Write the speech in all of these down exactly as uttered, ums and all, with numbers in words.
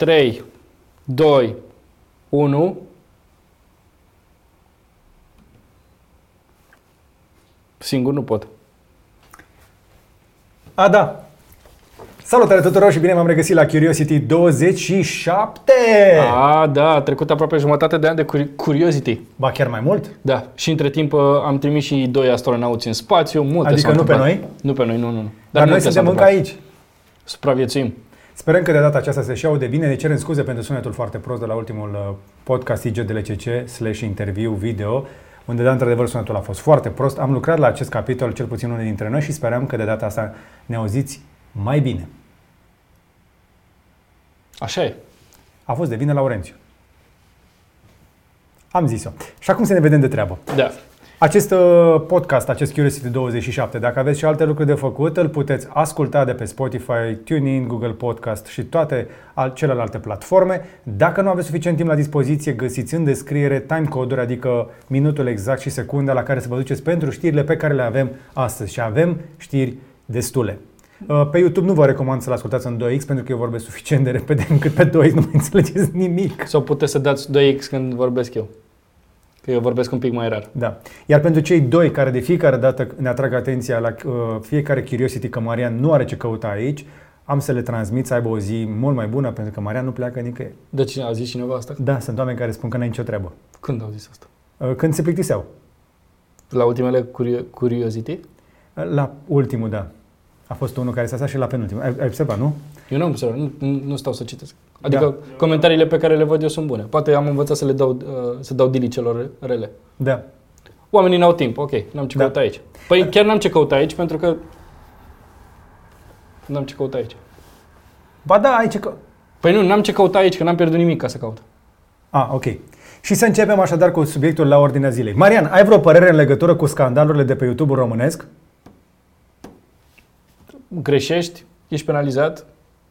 trei, doi, unu. Singur nu pot. A, da. Salutare tuturor și bine v-am regăsit la Curiosity douăzeci și șapte! A, da, a trecut aproape jumătate de an de Curiosity. Ba, chiar mai mult? Da, și între timp am trimis și doi astronauți în spațiu, multe Adică s-au nu pe întâmplat. noi? Nu pe noi, nu, nu. nu. Dar, Dar noi suntem încă aici. Supraviețuim. Sperăm că de data aceasta se și aude bine. Ne cerem scuze pentru sunetul foarte prost de la ultimul podcast I G D L C C slash interviu video, unde, de într-adevăr, sunetul a fost foarte prost. Am lucrat la acest capitol, cel puțin unul dintre noi, și sperăm că de data asta ne auziți mai bine. Așa e. A fost de vină Laurențiu. Am zis-o. Și acum să ne vedem de treabă. Da. Acest uh, podcast, acest Curiosity douăzeci și șapte, dacă aveți și alte lucruri de făcut, îl puteți asculta de pe Spotify, TuneIn, Google Podcast și toate al- celelalte platforme. Dacă nu aveți suficient timp la dispoziție, găsiți în descriere timecode-uri, adică minutul exact și secunda la care să vă duceți pentru știrile pe care le avem astăzi. Și avem știri destule. Pe YouTube nu vă recomand să-l ascultați în doi X, pentru că eu vorbesc suficient de repede încât pe doi X nu mai înțelegeți nimic. Sau puteți să dați doi X când vorbesc eu. Că eu vorbesc un pic mai rar. Da. Iar pentru cei doi care de fiecare dată ne atrag atenția la uh, fiecare Curiosity că Marian nu are ce căuta aici, am să le transmit să aibă o zi mult mai bună, pentru că Marian nu pleacă nicăieri. De cine a zis cineva asta? Da, sunt oameni care spun că n-ai nicio treabă. Când au zis asta? Uh, când se plictiseau. La ultimele curio- Curiosity? La ultimul, da. A fost unul care s-a stat și la penultimul. Ai, ai observat, nu? Eu nu am observat, nu, nu, nu stau să citesc. Adică Da. comentariile pe care le văd eu sunt bune. Poate am învățat să le dau, uh, să dau delete celor rele. Da. Oamenii n-au timp, ok, n-am ce Da. căuta aici. Păi chiar n-am ce căuta aici, pentru că n-am ce căuta aici. Ba da, ai ce că... Păi nu, n-am ce căuta aici, că n-am pierdut nimic ca să caut. Ah, ok. Și să începem așadar cu subiectul la ordinea zilei. Marian, ai vreo părere în legătură cu scandalurile de pe YouTube românesc? Greșești, ești penalizat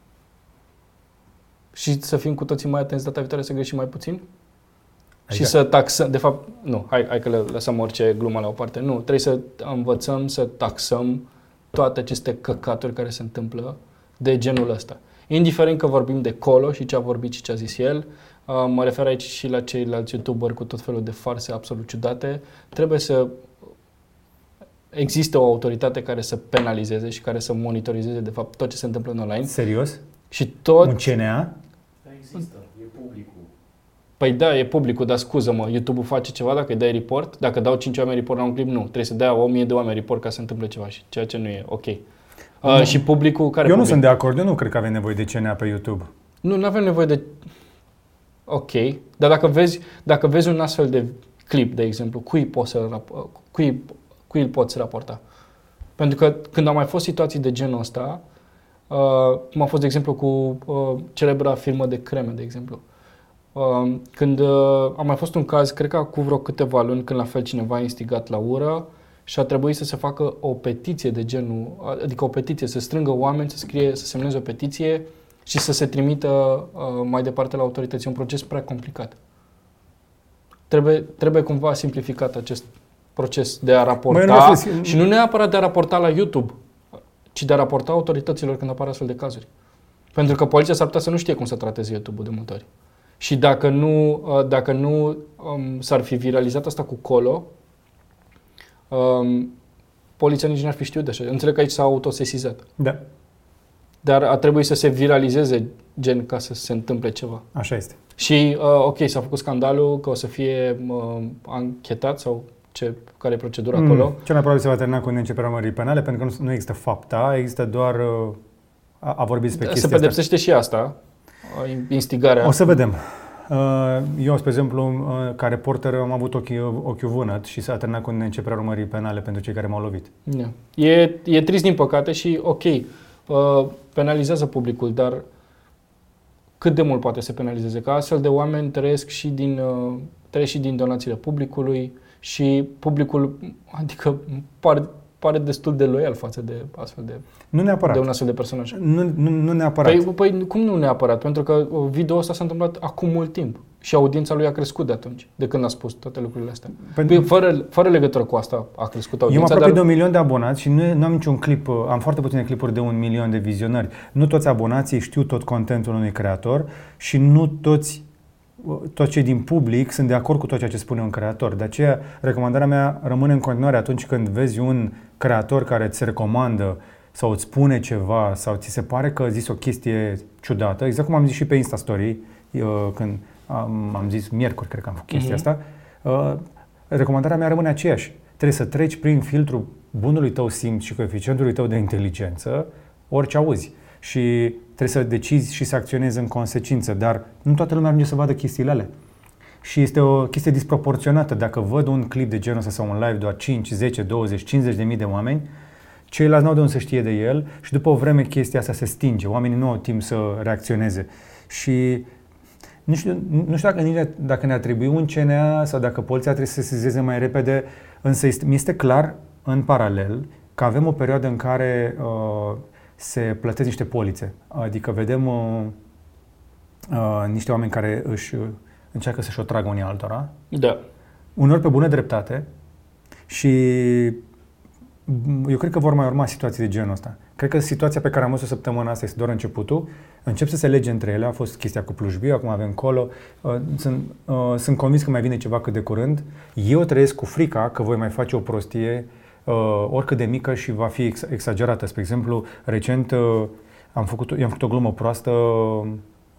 și să fim cu toții mai atenți data viitoare să greșim mai puțin? Adică... Și să taxăm, de fapt, nu, hai, hai că le lăsăm orice glumă la o parte. Nu, trebuie să învățăm să taxăm toate aceste căcaturi care se întâmplă de genul ăsta. Indiferent că vorbim de Colo și ce a vorbit și ce a zis el, mă refer aici și la ceilalți youtuberi cu tot felul de farse absolut ciudate, trebuie să există o autoritate care să penalizeze și care să monitorizeze de fapt tot ce se întâmplă în online. Serios? Și tot... Un C N A? Da, există, e publicul. Păi da, e publicul, dar scuză-mă, YouTube-ul face ceva dacă îi dai report? Dacă dau cinci oameni report la un clip, nu. Trebuie să dea o mie de oameni report ca să se întâmple ceva, și ceea ce nu e ok. Uh, și publicul care... Eu nu public? sunt de acord, eu nu cred că avem nevoie de C N A pe YouTube. Nu, nu avem nevoie de... Ok, dar dacă vezi, dacă vezi un astfel de clip, de exemplu, cui poți să rap- cui, cui îl poți raporta? Pentru că când au mai fost situații de genul ăsta, uh, cum a fost, de exemplu, cu uh, celebra firmă de creme, de exemplu. Uh, când uh, a mai fost un caz, cred că cu vreo câteva luni, când la fel cineva a instigat la ură și a trebuit să se facă o petiție de genul, adică o petiție, să strângă oameni, să scrie, să semneze o petiție și să se trimită uh, mai departe la autorități. Un proces prea complicat. Trebuie, trebuie cumva simplificat acest proces de a raporta. Măi, nu și nu neapărat de a raporta la YouTube, ci de a raporta autorităților când apar astfel de cazuri. Pentru că poliția s-ar putea să nu știe cum să trateze YouTube-ul de multe ori. Și dacă nu, uh, dacă nu um, s-ar fi viralizat asta cu Colo, um, poliția nici n-ar fi știut de așa. Înțeleg că aici s-a autosesizat. Da. Dar a trebuit să se viralizeze gen ca să se întâmple ceva. Așa este. Și uh, ok, s-a făcut scandalul, că o să fie uh, anchetat sau ce, care e procedura Mm, acolo. cel mai probabil se va termina cu neînceperea urmării penale, pentru că nu, nu există fapta, există doar uh, a, a vorbit despre Se chestia asta. pedepsește și asta, uh, instigarea. O să vedem. Uh, Eu, spre exemplu, uh, ca reporter am avut ochiul, ochiul vânăt și s-a terminat cu neînceperea urmării penale pentru cei care m-au lovit. Yeah. E, e trist din păcate și ok, uh, penalizează publicul, dar cât de mult poate să penalizeze? Că astfel de oameni trăiesc și din, uh, trăiesc și din donațiile publicului și publicul, adică pare, pare destul de loial față de astfel de, Nu neapărat. de un astfel de personaj. Nu, nu, nu neapărat. Păi, păi cum nu neapărat? Pentru că video ăsta s-a întâmplat acum mult timp. și audiența lui a crescut de atunci, de când a spus toate lucrurile astea. Pentru... Fără, fără legătură cu asta a crescut audiența. Eu mă apropii dar... de un milion de abonați și nu, nu am niciun clip, am foarte puține clipuri de un milion de vizionări. Nu toți abonații știu tot contentul unui creator și nu toți, toți cei din public sunt de acord cu tot ceea ce spune un creator. De aceea, recomandarea mea rămâne în continuare atunci când vezi un creator care îți recomandă sau îți spune ceva sau ți se pare că a zis o chestie ciudată, exact cum am zis și pe Insta Story, când am, am zis miercuri, cred că am făcut chestia uh-huh. asta, uh, recomandarea mea rămâne aceeași. Trebuie să treci prin filtrul bunului tău simț și coeficientului tău de inteligență orice auzi și trebuie să decizi și să acționezi în consecință, dar nu toată lumea ajunge să vadă chestiile alea. Și este o chestie disproporționată. Dacă văd un clip de genul ăsta sau un live doar cinci, zece, douăzeci, cincizeci de mii de oameni, ceilalți n-au de unde să știe de el și după o vreme chestia asta se stinge. Oamenii nu au timp să reacționeze. Și nu știu, nu știu dacă, nici, dacă ne-ar trebui un C N A sau dacă poliția trebuie să se sesizeze mai repede, însă este, mi este clar în paralel că avem o perioadă în care uh, se plătesc niște polițe. Adică vedem uh, uh, niște oameni care își uh, încearcă să-și o tragă unii altora. Da. Uneori pe bună dreptate și eu cred că vor mai urma situații de genul ăsta. Cred că situația pe care am văzut-o săptămâna asta este doar începutul. Încep să se lege între ele. A fost chestia cu Plujbiu, acum avem Colo. Sunt, sunt convins că mai vine ceva cât de curând. Eu trăiesc cu frica că voi mai face o prostie oricât de mică și va fi exagerată. Spre exemplu, recent am făcut, i-am făcut o glumă proastă um,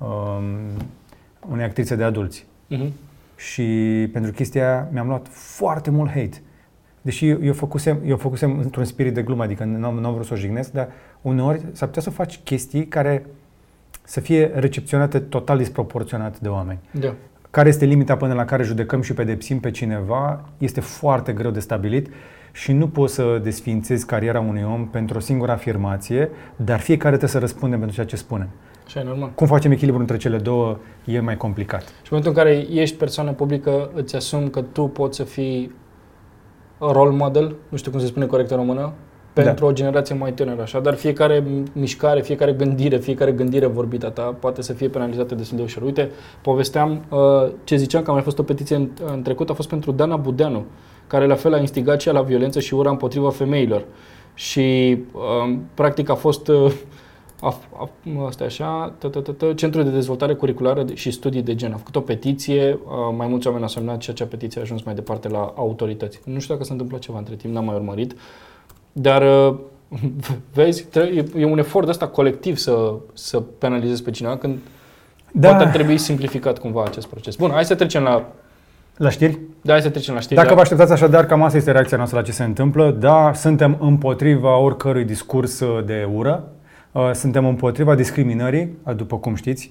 unei actrițe de adulți. Uh-huh. Și pentru chestia aia mi-am luat foarte mult hate. Deși eu făcusem, eu făcusem într-un spirit de glumă, adică nu am vrut să o jignesc, dar uneori s-ar putea să faci chestii care să fie recepționate total disproporționat de oameni. Da. Care este limita până la care judecăm și pedepsim pe cineva, este foarte greu de stabilit și nu poți să desființezi cariera unui om pentru o singură afirmație, dar fiecare trebuie să răspundem pentru ceea ce spunem. Așa e normal. Cum facem echilibru între cele două e mai complicat. Și în momentul în care ești persoană publică, îți asumi că tu poți să fii role model, nu știu cum se spune corect în română, pentru da. o generație mai tânără, așa, dar fiecare mișcare, fiecare gândire, fiecare gândire vorbită a ta poate să fie penalizată destul de ușor. Uite, povesteam, uh, ce ziceam că a mai fost o petiție în, în trecut, a fost pentru Dana Budeanu, care la fel a instigat și la violență și ura împotriva femeilor. Și uh, practic a fost uh, a, a, asta așa, Centrul de Dezvoltare Curriculară și Studii de Gen. A făcut o petiție, uh, mai mulți oameni au semnat și acea petiție a ajuns mai departe la autorități. Nu știu dacă se întâmplă ceva între timp, n-am mai urmărit. Dar, vezi, e un efort ăsta colectiv să, să penalizezi pe cineva când da. poate ar trebui simplificat cumva acest proces. Bun, hai să trecem la... La știri? Da, hai să trecem la știri. Dacă da. vă așteptați așadar, cam asta este reacția noastră la ce se întâmplă. Da, suntem împotriva oricărui discurs de ură. Suntem împotriva discriminării, după cum știți.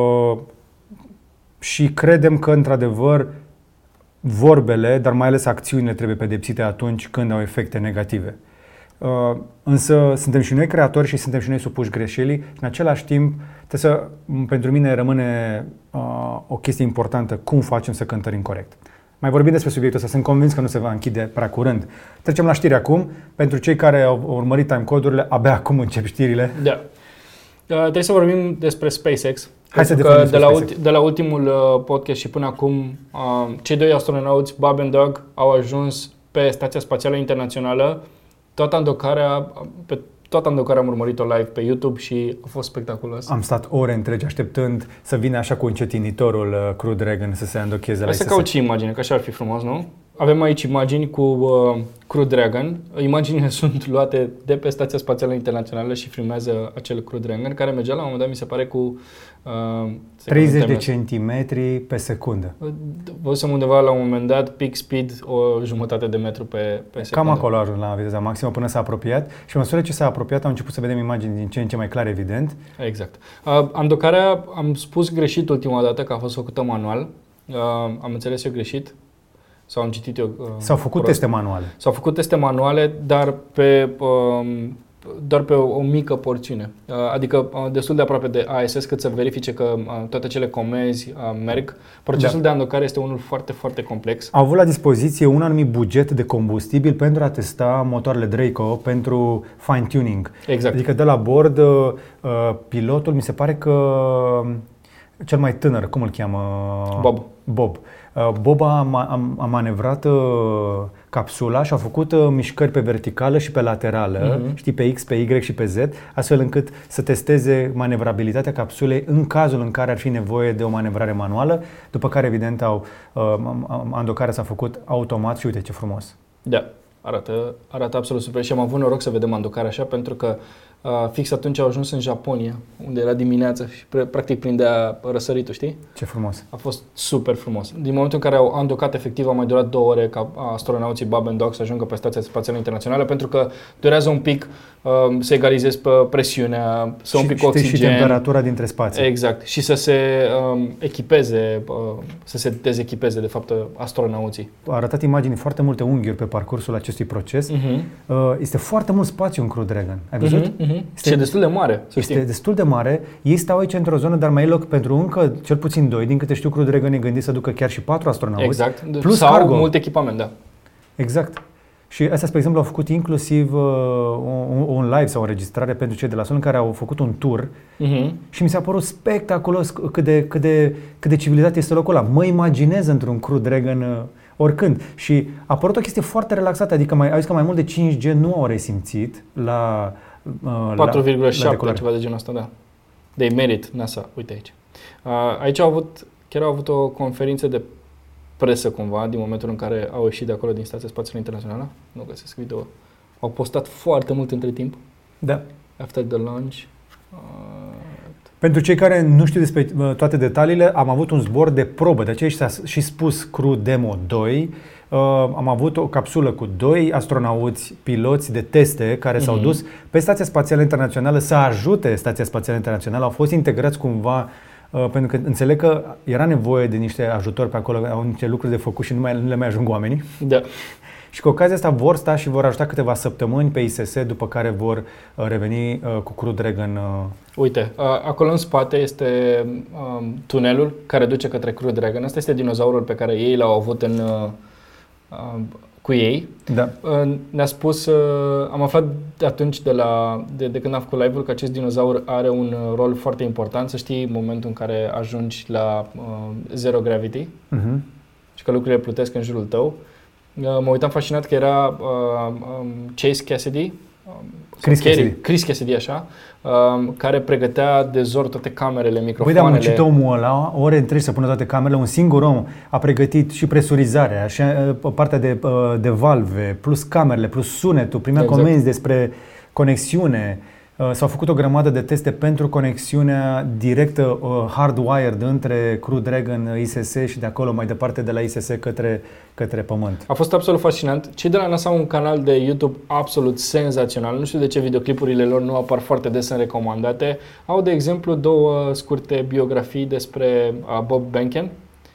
Și credem că, într-adevăr, vorbele, dar mai ales acțiunile trebuie pedepsite atunci când au efecte negative. Uh, însă suntem și noi creatori și suntem și noi supuși greșelii și în același timp trebuie să, pentru mine rămâne uh, o chestie importantă, cum facem să cântărim corect. Mai vorbim despre subiectul ăsta, sunt convins că nu se va închide prea curând. Trecem la știri acum. Pentru cei care au urmărit timecodurile, abia acum încep știrile. Da. Uh, trebuie să vorbim despre SpaceX. Hai să că de la, ulti, de la ultimul uh, podcast și până acum, uh, cei doi astronauți, Bob and Doug, au ajuns pe Stația Spațială Internațională. Toată îndocarea, pe toată îndocarea am urmărit-o live pe YouTube și a fost spectaculos. Am stat ore întregi așteptând să vină așa cu încetinitorul uh, Crew Dragon să se îndocheze la I S S. Să caut și imagine, că așa ar fi frumos, nu? Avem aici imagini cu uh, Crew Dragon. Imaginile sunt luate de pe Stația Spațială Internațională și filmează acel Crew Dragon, care mergea la un moment dat, mi se pare, cu... Uh, treizeci de centimetri pe secundă. Văzusem undeva la un moment dat, peak speed, o jumătate de metru pe, pe secundă. Cam acolo a ajuns la viteza maximă până s-a apropiat și în măsură ce s-a apropiat am început să vedem imagini din ce în ce mai clare, evident. Exact. Uh, andocarea, am spus greșit ultima dată că a fost făcută manual. Uh, am înțeles eu greșit. Sau am citit eu. Uh, S-au făcut prost. teste manuale. S-au făcut teste manuale, dar pe, uh, doar pe o, o mică porțiune. Uh, adică uh, destul de aproape de I S S cât să verifice că uh, toate cele comenzi uh, merg. Procesul da. de andocare este unul foarte, foarte complex. Au avut la dispoziție un anumit buget de combustibil pentru a testa motoarele Draco pentru fine-tuning. Exact. Adică de la bord, uh, pilotul mi se pare că cel mai tânăr, cum îl cheamă? Bob. Bob. Bob a, a, a manevrat uh, capsula și a făcut uh, mișcări pe verticală și pe laterală, uh-huh. știi, pe X, pe Y și pe Z, astfel încât să testeze manevrabilitatea capsulei în cazul în care ar fi nevoie de o manevrare manuală, după care, evident, au, uh, andocarea s-a făcut automat și uite ce frumos. Da, arată, arată absolut super și am avut noroc să vedem andocarea așa, pentru că uh, fix atunci au ajuns în Japonia, unde era dimineața și pre- practic prindea răsăritul, știi? Ce frumos. A fost super frumos. Din momentul în care au andocat, efectiv, a mai durat două ore ca astronauții Bob and Doug să ajungă pe Stația Spațială Internațională, pentru că durează un pic uh, să egalizezi pe presiunea, să un pic și, oxigen. Și temperatura dintre spații. Exact. Și să se um, echipeze, uh, să se dezechipeze, de fapt, astronauții. A arătat imagini foarte multe unghiuri pe parcursul acestui proces. Uh-huh. Uh, este foarte mult spațiu în Crew Dragon. Ai văzut? Uh-huh, uh-huh. Este, și e destul de mare, să Este știi. destul de mare. Ei stau aici într-o zonă, dar mai e loc pentru încă cel puțin doi. Din câte știu, Crew Dragon e gândit să ducă chiar și patru astronauți. Exact. Plus sau cargo. mult echipament, da. Exact. Și astea, spre exemplu, au făcut inclusiv uh, un, un live sau o înregistrare pentru cei de la Sol, în care au făcut un tour uh-huh. și mi s-a părut spectaculos cât de, cât, de, cât de civilizat este locul ăla. Mă imaginez într-un Crew Dragon uh, oricând. Și a părut o chestie foarte relaxată, adică mai, au zis că mai mult de cinci G nu au resimțit la uh, patru virgulă la, șapte, la ceva de genul ăsta, da. They made it, NASA, uite aici. Uh, aici au avut, chiar au avut o conferință de presă cumva, din momentul în care au ieșit de acolo din Stația Spațială Internațională. Nu găsesc video. Au postat foarte mult între timp. Da. After the launch. Uh... Pentru cei care nu știu despre toate detaliile, am avut un zbor de probă, de aceea și s-a și spus Crew Demo doi. Uh, am avut o capsulă cu doi astronauți, piloți de teste care mm-hmm. s-au dus pe Stația Spațială Internațională să ajute Stația Spațială Internațională. Au fost integrați cumva, uh, pentru că înțeleg că era nevoie de niște ajutori pe acolo, au niște lucruri de făcut și nu, mai, nu le mai ajung oamenii. Da. Și cu ocazia asta vor sta și vor ajuta câteva săptămâni pe I S S, după care vor uh, reveni uh, cu Crew Dragon. Uh. Uite, uh, acolo în spate este uh, tunelul care duce către Crew Dragon. Asta este dinozaurul pe care ei l-au avut în, uh, uh, cu ei. Da. Uh, ne-a spus, uh, am aflat de atunci, de, la, de, de când am făcut live-ul, că acest dinozaur are un uh, rol foarte important, să știi momentul în care ajungi la uh, zero gravity uh-huh. și că lucrurile plutesc în jurul tău. Mă uitam fascinat că era uh, um, Chase Cassidy, um, Chris Carey, Cassidy. Chris Cassidy, așa, um, care pregătea de zor toate camerele, microfoanele. Băi, dar muncit omul ăla, ore întregi să pună toate camerele, un singur om a pregătit și presurizarea, și partea de, de valve, plus camerele, plus sunetul, primea exact. Comenzi despre conexiune. S-au făcut o grămadă de teste pentru conexiunea directă hardwired între Crew Dragon, I S S și de acolo mai departe de la I S S către, către Pământ. A fost absolut fascinant. Cei de la NASA au un canal de YouTube absolut senzațional. Nu știu de ce videoclipurile lor nu apar foarte des în recomandate. Au, de exemplu, două scurte biografii despre Bob Behnken.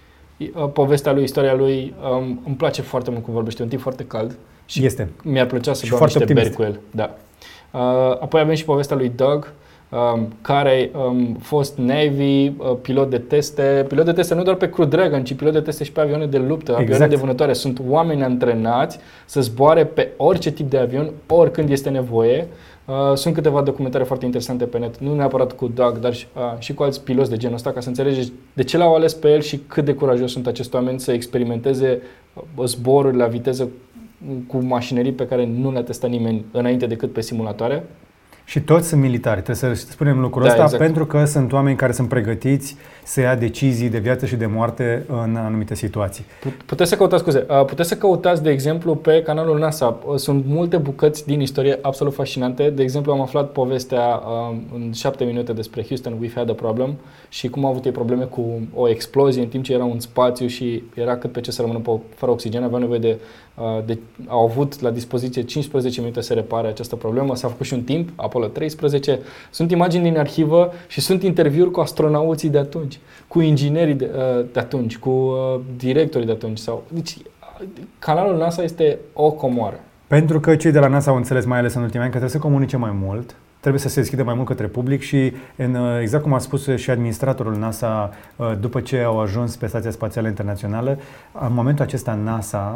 Povestea lui, istoria lui, îmi place foarte mult cum vorbește, un tip foarte cald. Și este. Mi-ar plăcea să și beau niște optimist. beri cu el. Da. Uh, apoi avem și povestea lui Doug, um, care a um, fost Navy, uh, pilot de teste, pilot de teste nu doar pe Crew Dragon, ci pilot de teste și pe avioane de luptă, exact. avioane de vânătoare. Sunt oameni antrenați să zboare pe orice tip de avion, oricând este nevoie. Uh, sunt câteva documentare foarte interesante pe net, nu neapărat cu Doug, dar și, uh, și cu alți piloți de genul ăsta, ca să înțelegeți de ce l-au ales pe el și cât de curajos sunt acești oameni să experimenteze zboruri la viteză cu mașinării pe care nu le-a testat nimeni înainte decât pe simulatoare. Și toți sunt militari, trebuie să spunem lucrul da, ăsta, exact. Pentru că sunt oameni care sunt pregătiți să ia decizii de viață și de moarte în anumite situații. Puteți să căutați, scuze, puteți să căutați, de exemplu, pe canalul NASA. Sunt multe bucăți din istorie absolut fascinante. De exemplu, am aflat povestea în șapte minute despre Houston, We've Had a Problem, și cum au avut ei probleme cu o explozie în timp ce erau în spațiu și era cât pe ce să rămână pe, fără oxigen. Aveau nevoie de, de... Au avut la dispoziție cincisprezece minute să repare această problemă. S-a făcut și un timp, Apollo treisprezece. Sunt imagini din arhivă și sunt interviuri cu astronauții de atunci, cu inginerii de, de atunci, cu directorii de atunci. Sau... Deci, canalul NASA este o comoară. Pentru că cei de la NASA au înțeles, mai ales în ultimii ani, că trebuie să comunice mai mult, trebuie să se deschidă mai mult către public și, în, exact cum a spus și administratorul NASA după ce au ajuns pe Stația Spațială Internațională, în momentul acesta NASA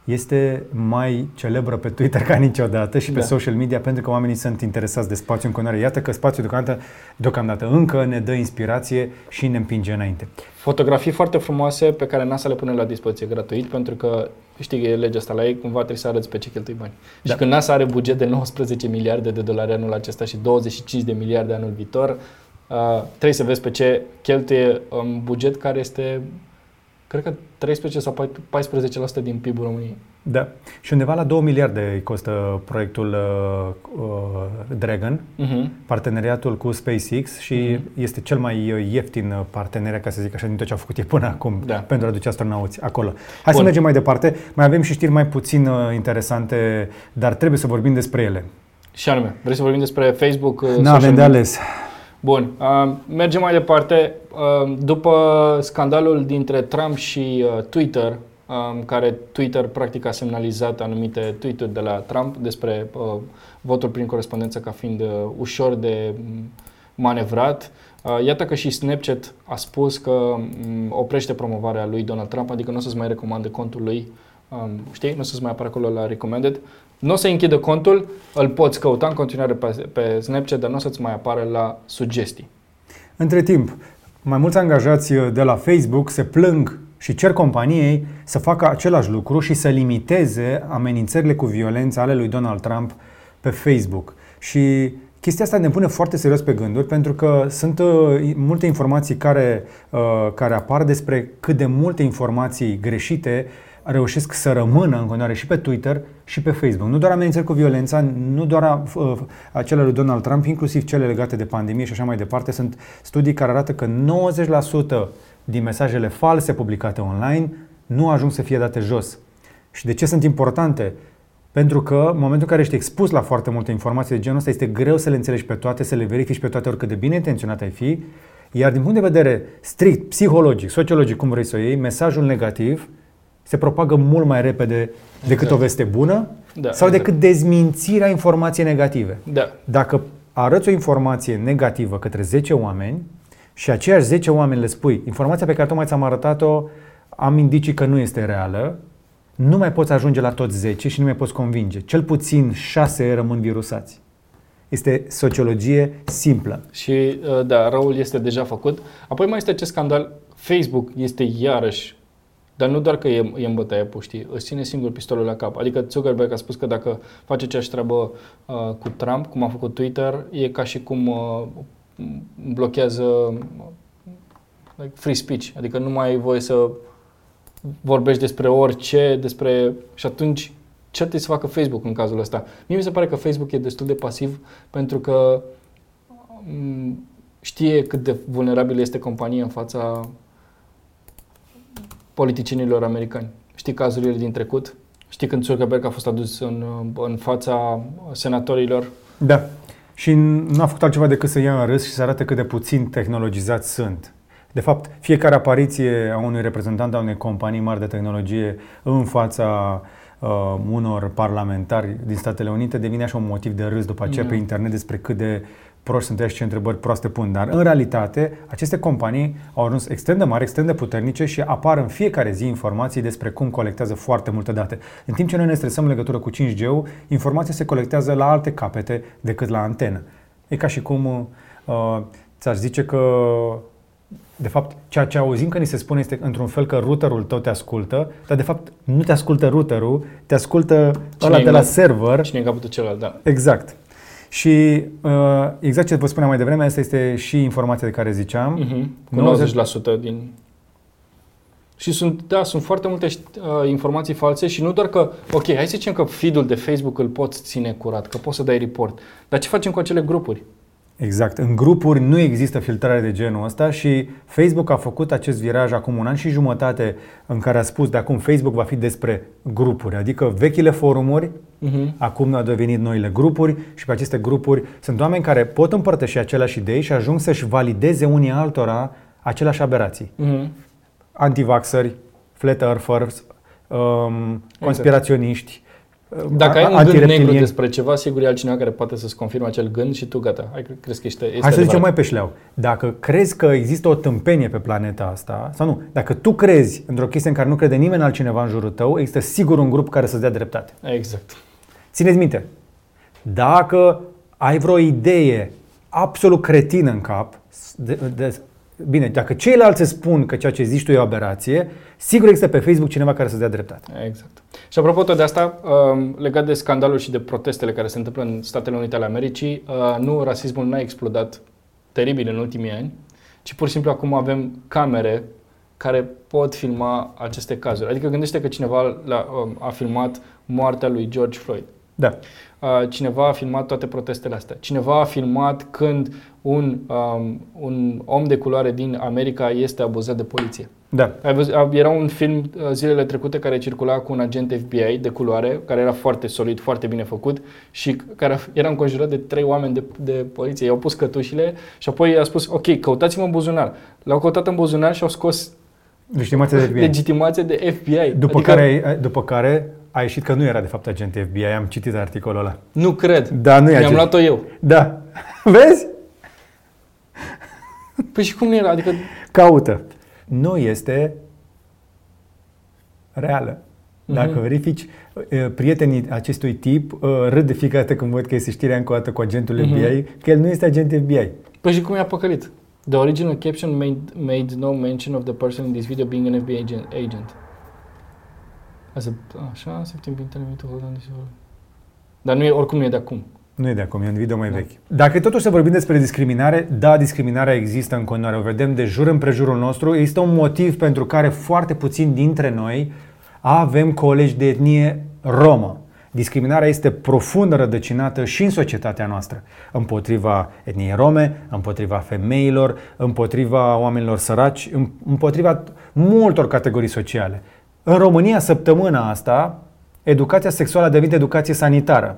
este mai celebră pe Twitter ca niciodată și pe Da. social media, pentru că oamenii sunt interesați de spațiu în continuare. Iată că spațiul deocamdată, deocamdată încă ne dă inspirație și ne împinge înainte. Fotografii foarte frumoase pe care NASA le pune la dispoziție gratuit, pentru că știi că e legea asta la ei, cumva trebuie să arăți pe ce cheltui bani. Da. Și când NASA are buget de nouăsprezece miliarde de dolari anul acesta și douăzeci și cinci de miliarde anul viitor, uh, trebuie să vezi pe ce cheltuie un buget care este, cred că treisprezece sau paisprezece la sută din P I B-ul României. Da. Și undeva la două miliarde îi costă proiectul uh, uh, Dragon, Uh-huh. parteneriatul cu SpaceX și Mhm. este cel mai ieftin parteneriat, ca să zic așa, din tot ce au făcut ei până acum Da. pentru a aduce astronauți acolo. Hai Bun. să mergem mai departe. Mai avem și știri mai puțin uh, interesante, dar trebuie să vorbim despre ele. Și anume, vrei să vorbim despre Facebook? uh, Nu social avem de media? ales. Bun, uh, mergem mai departe. Uh, după scandalul dintre Trump și uh, Twitter, um, care Twitter practic a semnalizat anumite tweet-uri de la Trump despre uh, votul prin corespondență ca fiind uh, ușor de um, manevrat. Uh, iată că și Snapchat a spus că um, oprește promovarea lui Donald Trump, adică nu o să-ți mai recomande contul lui, um, știi, nu o să-ți mai apară acolo la recommended. Nu o să închidă contul, îl poți căuta în continuare pe, pe Snapchat, dar nu o să-ți mai apară la sugestii. Între timp, mai mulți angajați de la Facebook se plâng și cer companiei să facă același lucru și să limiteze amenințările cu violență ale lui Donald Trump pe Facebook. Și chestia asta ne pune foarte serios pe gânduri, pentru că sunt uh, multe informații care, uh, care apar despre cât de multe informații greșite reușesc să rămână în continuare și pe Twitter și pe Facebook. Nu doar amenințări cu violența, nu doar uh, acele lui Donald Trump, inclusiv cele legate de pandemie și așa mai departe. Sunt studii care arată că nouăzeci la sută din mesajele false publicate online nu ajung să fie date jos. Și de ce sunt importante? Pentru că în momentul în care ești expus la foarte multe informații de genul ăsta, este greu să le înțelegi pe toate, să le verifici pe toate, oricât de bine intenționat ai fi. Iar din punct de vedere strict, psihologic, sociologic, cum vrei să o iei, mesajul negativ se propagă mult mai repede decât Exact. o veste bună Da, sau exact. decât dezmințirea informației negative. Da. Dacă arăți o informație negativă către zece oameni și aceiași zece oameni le spui informația pe care tocmai ți-am arătat-o, am indicii că nu este reală, nu mai poți ajunge la toți zece și nu mai poți convinge. Cel puțin șase rămân virusați. Este sociologie simplă. Și uh, da, răul este deja făcut. Apoi mai este acest scandal. Facebook este iarăși, dar nu doar că e, e în bătaie puștii, își ține singur pistolul la cap. Adică Zuckerberg a spus că dacă face aceeași treabă uh, cu Trump, cum a făcut Twitter, e ca și cum uh, blochează uh, like free speech. Adică nu mai ai voie să vorbești despre orice, despre... Și atunci ce trebuie să facă Facebook în cazul ăsta? Mie mi se pare că Facebook e destul de pasiv, pentru că um, știe cât de vulnerabilă este compania în fața politicienilor americani. Știi cazurile din trecut? Știi când Zuckerberg a fost adus în, în fața senatorilor? Da. Și nu a făcut altceva decât să ia în râs și să arate cât de puțin tehnologizați sunt. De fapt, fiecare apariție a unui reprezentant a unei companii mari de tehnologie în fața uh, unor parlamentari din Statele Unite devine așa un motiv de râs după aceea Mm. pe internet despre cât de proști sunt și ce întrebări proaste pun. Dar în realitate, aceste companii au ajuns extrem de mari, extrem de puternice și apar în fiecare zi informații despre cum colectează foarte multe date. În timp ce noi ne stresăm în legătură cu cinci G-ul, informația se colectează la alte capete decât la antenă. E ca și cum uh, ți-aș zice că de fapt, ceea ce auzim că ni se spune este într-un fel că routerul tău te ascultă, dar de fapt nu te ascultă routerul, te ascultă ăla de la server. Cine e în capătul celălalt, da. Exact. Și uh, exact ce vă spuneam mai devreme, asta este și informația de care ziceam. Uh-huh. Cu nouăzeci la sută din... Și sunt, da, sunt foarte multe uh, informații false și nu doar că, ok, hai să zicem că feed-ul de Facebook îl poți ține curat, că poți să dai report, dar ce facem cu acele grupuri? Exact. În grupuri nu există filtrare de genul ăsta și Facebook a făcut acest viraj acum un an și jumătate în care a spus de acum Facebook va fi despre grupuri, adică vechile forumuri, uh-huh. acum au devenit noile grupuri și pe aceste grupuri sunt oameni care pot împărtăși aceleași idei și ajung să-și valideze unii altora aceleași aberații. Uh-huh. Antivaxări, flat earthers, um, conspiraționiști, Dacă ai un gând antireptilieni. negru despre ceva, sigur e altcineva care poate să-ți confirme acel gând și tu gata. Hai, crezi că este, este Hai să adevărat. zicem mai pe șleau. Dacă crezi că există o tâmpenie pe planeta asta, sau nu, dacă tu crezi într-o chestie în care nu crede nimeni altcineva în jurul tău, există sigur un grup care să-ți dea dreptate. Exact. Țineți minte, dacă ai vreo idee absolut cretină în cap, de, de, bine, dacă ceilalți îți spun că ceea ce zici tu e o aberație, sigur există pe Facebook cineva care să-ți dea dreptate. Exact. Și apropo tot de asta, legat de scandalul și de protestele care se întâmplă în Statele Unite ale Americii, nu, rasismul n-a explodat teribil în ultimii ani, ci pur și simplu acum avem camere care pot filma aceste cazuri. Adică gândește că cineva a filmat moartea lui George Floyd. Da. Cineva a filmat toate protestele astea. Cineva a filmat când un, um, un om de culoare din America este abuzat de poliție. Da. Era un film zilele trecute care circula cu un agent F B I de culoare, care era foarte solid, foarte bine făcut și care era înconjurat de trei oameni de, de poliție. I-au pus cătușile și apoi i-a spus, ok, căutați-mă în buzunar. L-au căutat în buzunar și au scos legitimația de F B I. Legitimația de F B I. După, adică, care, după care a ieșit că nu era de fapt agent F B I, am citit articolul ăla. Nu cred. Da, nu e Mi-am agent. luat-o eu. Da. Vezi? Păi și cum nu era? Adică... Caută. Nu este reală. Dacă mm-hmm. verifici, prietenii acestui tip râd de fiecare dată când văd că este știrea încă o dată cu agentul mm-hmm. F B I, că el nu este agent F B I. Păi și cum i-a păcălit? The original caption made, made no mention of the person in this video being an F B I agent. agent. Așa, așa, septembrie intermittent, hold on this. Dar nu e, oricum nu e de acum. Nu e de acum, e un video mai da. vechi. Dacă totuși să vorbim despre discriminare, da, discriminarea există în continuare. O vedem de jur împrejurul nostru. Există un motiv pentru care foarte puțini dintre noi avem colegi de etnie romă. Discriminarea este profund rădăcinată și în societatea noastră. Împotriva etniei rome, împotriva femeilor, împotriva oamenilor săraci, împotriva multor categorii sociale. În România, săptămâna asta, educația sexuală a devenit educație sanitară.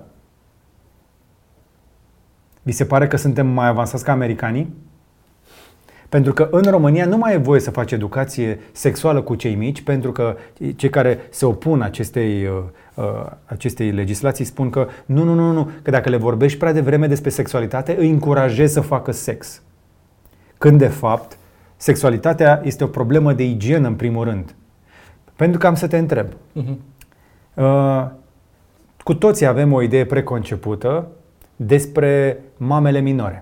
Vi se pare că suntem mai avansați ca americanii? Pentru că în România nu mai e voie să faci educație sexuală cu cei mici, pentru că cei care se opun acestei, acestei legislații spun că nu, nu, nu, nu, că dacă le vorbești prea devreme despre sexualitate, îi încurajezi să facă sex. Când de fapt, sexualitatea este o problemă de igienă în primul rând. Pentru că am să te întreb. Uh-huh. Uh, cu toții avem o idee preconcepută despre mamele minore.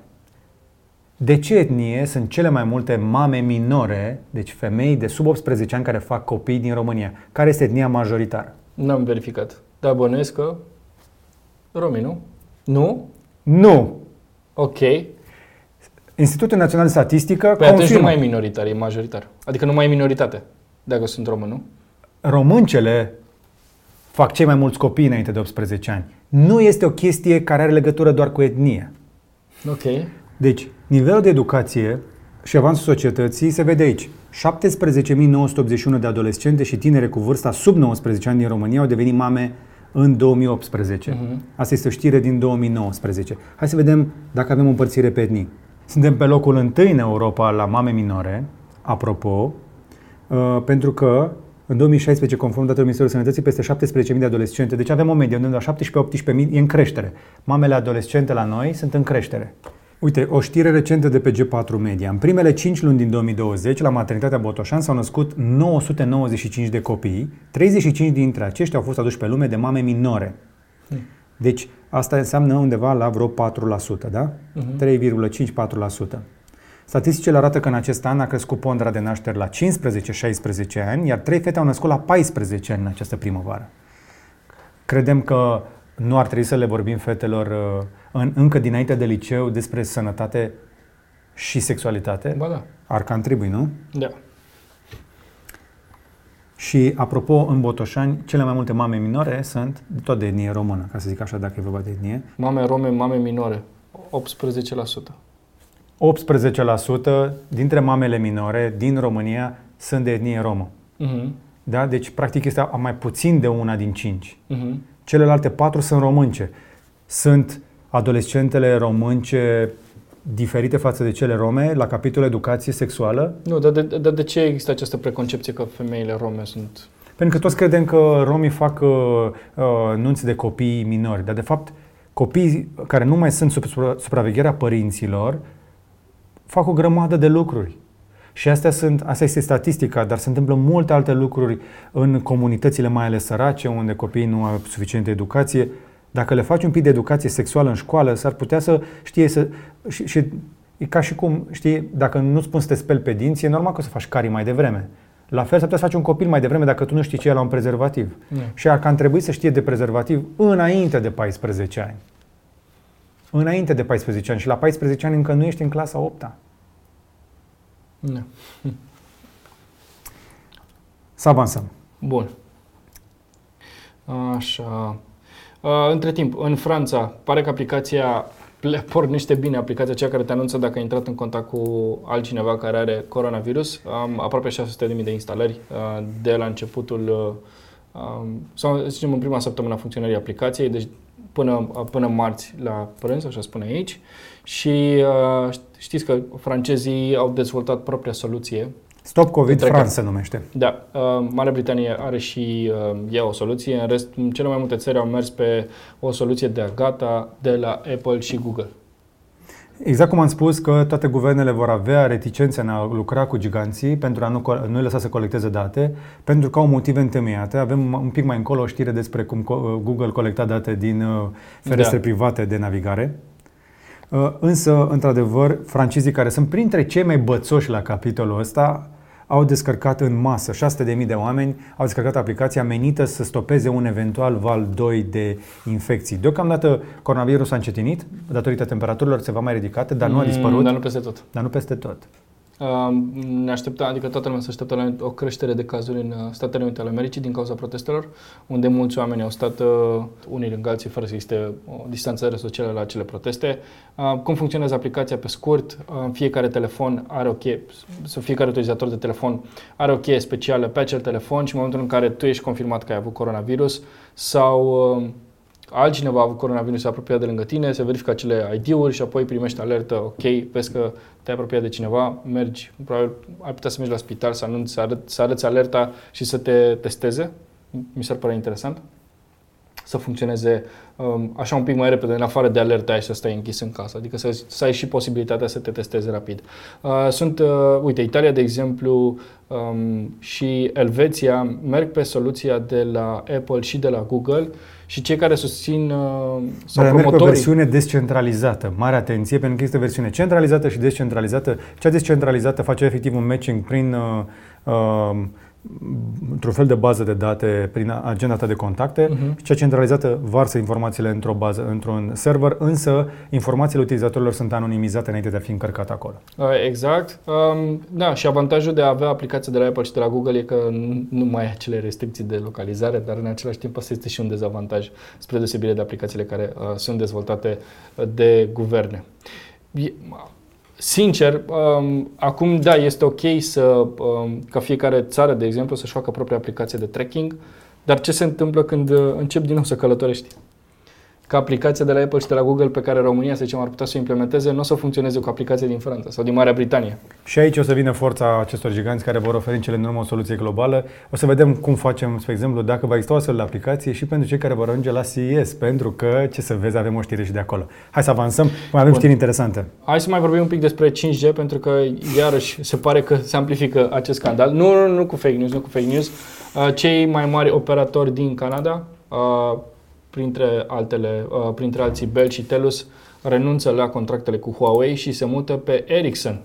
De ce etnie sunt cele mai multe mame minore, deci femei de sub optsprezece ani care fac copii din România? Care este etnia majoritară? N-am verificat. Dar bănuiesc că romii, nu? Nu? Nu! Ok. Institutul Național de Statistică păi confirmă. atunci nu mai e minoritar, e majoritar. Adică nu mai e minoritate, dacă sunt român, nu? Româncele fac cei mai mulți copii înainte de optsprezece ani. Nu este o chestie care are legătură doar cu etnie. Ok. Deci, nivelul de educație și avansul societății se vede aici. șaptesprezece mii nouă sute optzeci și unu de adolescente și tinere cu vârsta sub nouăsprezece ani din România au devenit mame în două mii optsprezece. Uh-huh. Asta este o știre din două mii nouăsprezece. Hai să vedem dacă avem o împărțire pe etnii. Suntem pe locul întâi în Europa la mame minore, apropo, uh, pentru că în două mii șaisprezece, conform datelor Ministerului Sănătății, peste șaptesprezece mii de adolescente, deci avem o medie undeva la șaptesprezece optsprezece mii, e în creștere. Mamele adolescente la noi sunt în creștere. Uite, o știre recentă de pe G patru Media. În primele cinci luni din două mii douăzeci, la maternitatea Botoșan s-au născut nouă sute nouăzeci și cinci de copii, treizeci și cinci dintre aceștia au fost aduși pe lume de mame minore. Deci asta înseamnă undeva la vreo patru la sută, da? Uh-huh. trei virgulă cinci - patru la sută. Statisticile arată că în acest an a crescut pondera de nașteri la cincisprezece - șaisprezece ani, iar trei fete au născut la paisprezece ani în această primăvară. Credem că nu ar trebui să le vorbim fetelor în, încă dinainte de liceu despre sănătate și sexualitate? Ba da. Ar cam trebui, nu? Da. Și apropo, în Botoșani, cele mai multe mame minore sunt tot de etnie română, ca să zic așa, dacă e vorba de etnie. Mame rome, mame minore, optsprezece la sută. optsprezece la sută dintre mamele minore din România sunt de etnie romă. Uh-huh. Da? Deci, practic, este mai puțin de una din cinci. Uh-huh. Celelalte patru sunt românce. Sunt adolescentele românce diferite față de cele rome la capitolul educație sexuală? Nu, dar de, de, de ce există această preconcepție că femeile rome sunt... Pentru că toți credem că romii fac uh, uh, nunți de copii minori, dar de fapt copiii care nu mai sunt sub supravegherea părinților fac o grămadă de lucruri. Și astea sunt, asta este statistica, dar se întâmplă multe alte lucruri în comunitățile mai ales sărace, unde copiii nu au suficientă educație. Dacă le faci un pic de educație sexuală în școală, s-ar putea să știe să... Și, și e ca și cum, știi, dacă nu-ți spun să te speli pe dinți, e normal că o să faci carii mai devreme. La fel s-ar putea să faci un copil mai devreme dacă tu nu știi ce e la un prezervativ. Mm. Și ar cam trebui să știe de prezervativ înainte de paisprezece ani. Înainte de paisprezece ani. Și la paisprezece ani încă nu ești în clasa a opta. Nu. Să avansăm. Bun. Așa. Între timp, în Franța, pare că aplicația pornește bine, aplicația cea care te anunță dacă ai intrat în contact cu altcineva care are coronavirus. Am aproape șase sute de mii de instalări de la începutul, sau să zicem în prima săptămână a funcționării aplicației, deci până, până marți la prânz, așa spune aici. Și știți că francezii au dezvoltat propria soluție. Stop COVID France se numește. Da. Marea Britanie are și ea o soluție. În rest, cele mai multe țări au mers pe o soluție de gata de la Apple și Google. Exact cum am spus că toate guvernele vor avea reticențe în a lucra cu giganții pentru a nu, nu lăsa să colecteze date, pentru că au motive întemeiate. Avem un pic mai încolo o știre despre cum Google colecta date din ferestre da. private de navigare. Însă, într-adevăr, francezii care sunt printre cei mai bățoși la capitolul ăsta au descărcat în masă. șase sute de mii de oameni au descărcat aplicația menită să stopeze un eventual val doi de infecții. Deocamdată coronavirusul a încetinit, datorită temperaturilor se va mai ridicate, dar nu a dispărut. Mm, dar nu peste tot. Dar nu peste tot. Uh, ne aștepta, adică toată lumea se așteptă la o creștere de cazuri în Statele Unite ale Americii din cauza protestelor, unde mulți oameni au stat uh, unii lângă alții fără să existe o distanțare socială la acele proteste. Uh, cum funcționează aplicația pe scurt? Uh, fiecare telefon are o cheie, sau fiecare utilizator de telefon are o cheie specială pe acel telefon și în momentul în care tu ești confirmat că ai avut coronavirus sau uh, altcineva a avut coronavirus, se apropia de lângă tine, se verifică acele I D-uri și apoi primești alertă, ok, vezi că te-ai apropiat de cineva, mergi, probabil ai putea să mergi la spital, să, anunți, să, arăt, să arăți alerta și să te testeze. Mi s-ar părea interesant să funcționeze um, așa un pic mai repede, în afară de alerta aia și să stai închis în casă, adică să, să ai și posibilitatea să te testeze rapid. Uh, sunt, uh, uite, Italia, de exemplu, um, și Elveția merg pe soluția de la Apple și de la Google și cei care susțin uh, sau Dar promotorii... merg pe o versiune descentralizată. Mare atenție, pentru că este versiune centralizată și descentralizată. Cea descentralizată face efectiv un matching prin... Uh, uh, într-un fel de bază de date prin agenda ta de contacte uh-huh. și cea centralizată varsă informațiile într-o bază, într-un server, însă informațiile utilizatorilor sunt anonimizate înainte de a fi încărcate acolo. Exact. Um, da, și avantajul de a avea aplicația de la Apple și de la Google e că nu mai ai acele restricții de localizare, dar în același timp asta este și un dezavantaj spre deosebire de aplicațiile care uh, sunt dezvoltate de guverne. Sincer, um, acum da, este ok să, um, ca fiecare țară, de exemplu, să-și facă propria aplicație de tracking, dar ce se întâmplă când uh, încep din nou să călătorești? Că aplicația de la Apple și de la Google pe care România, să zicem, ar putea să o implementeze, nu o să funcționeze cu aplicația din Franța sau din Marea Britanie. Și aici o să vină forța acestor giganți care vor oferi în cele din urmă o soluție globală. O să vedem cum facem, spre exemplu, dacă va exista o astfel de aplicație și pentru cei care vor ajunge la C E S, pentru că, ce să vezi, avem o știre și de acolo. Hai să avansăm, mai avem Bun. știri interesante. Hai să mai vorbim un pic despre cinci G, pentru că, iarăși, se pare că se amplifică acest scandal. Nu, nu, nu cu fake news, nu cu fake news. Cei mai mari operatori din Canada, printre altele, printre alții Bell și Telus, renunță la contractele cu Huawei și se mută pe Ericsson.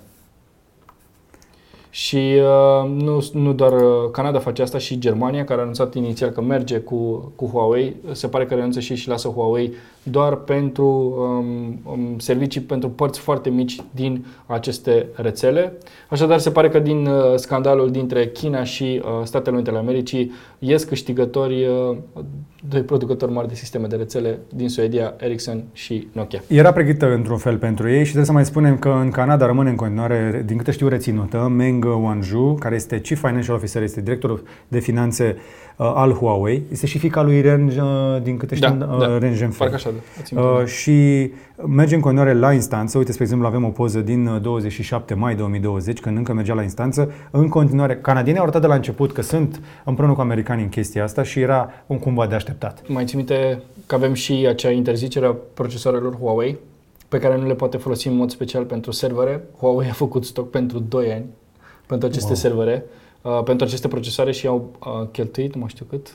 Și uh, nu, nu doar Canada face asta, și Germania, care a anunțat inițial că merge cu, cu Huawei, se pare că renunță și, și lasă Huawei doar pentru um, um, servicii pentru părți foarte mici din aceste rețele. Așadar, se pare că din uh, scandalul dintre China și uh, Statele Unite ale Americii ies câștigători uh, doi producători mari de sisteme de rețele din Suedia, Ericsson și Nokia. Era pregătită într-un fel pentru ei și trebuie să mai spunem că în Canada rămâne în continuare, din câte știu, reținută Meng Wanzhou, care este Chief Financial Officer, este directorul de finanțe uh, al Huawei. Este și fiica lui Ren, uh, din câte știu, da, uh, da. Ren Zhengfei. așa, da. Uh, și mergem în continuare la instanță. Uite, spre exemplu, avem o poză din douăzeci și șapte mai două mii douăzeci, când încă mergea la instanță. În continuare, canadienii au arătat de la început că sunt împreună cu americanii în chestia asta și era un cumva de așteptat. Mai ții minte că avem și acea interzicere a procesoarelor Huawei, pe care nu le poate folosi în mod special pentru servere. Huawei a făcut stoc pentru doi ani pentru aceste wow. servere, uh, pentru aceste procesoare și au uh, cheltuit, nu mai știu cât,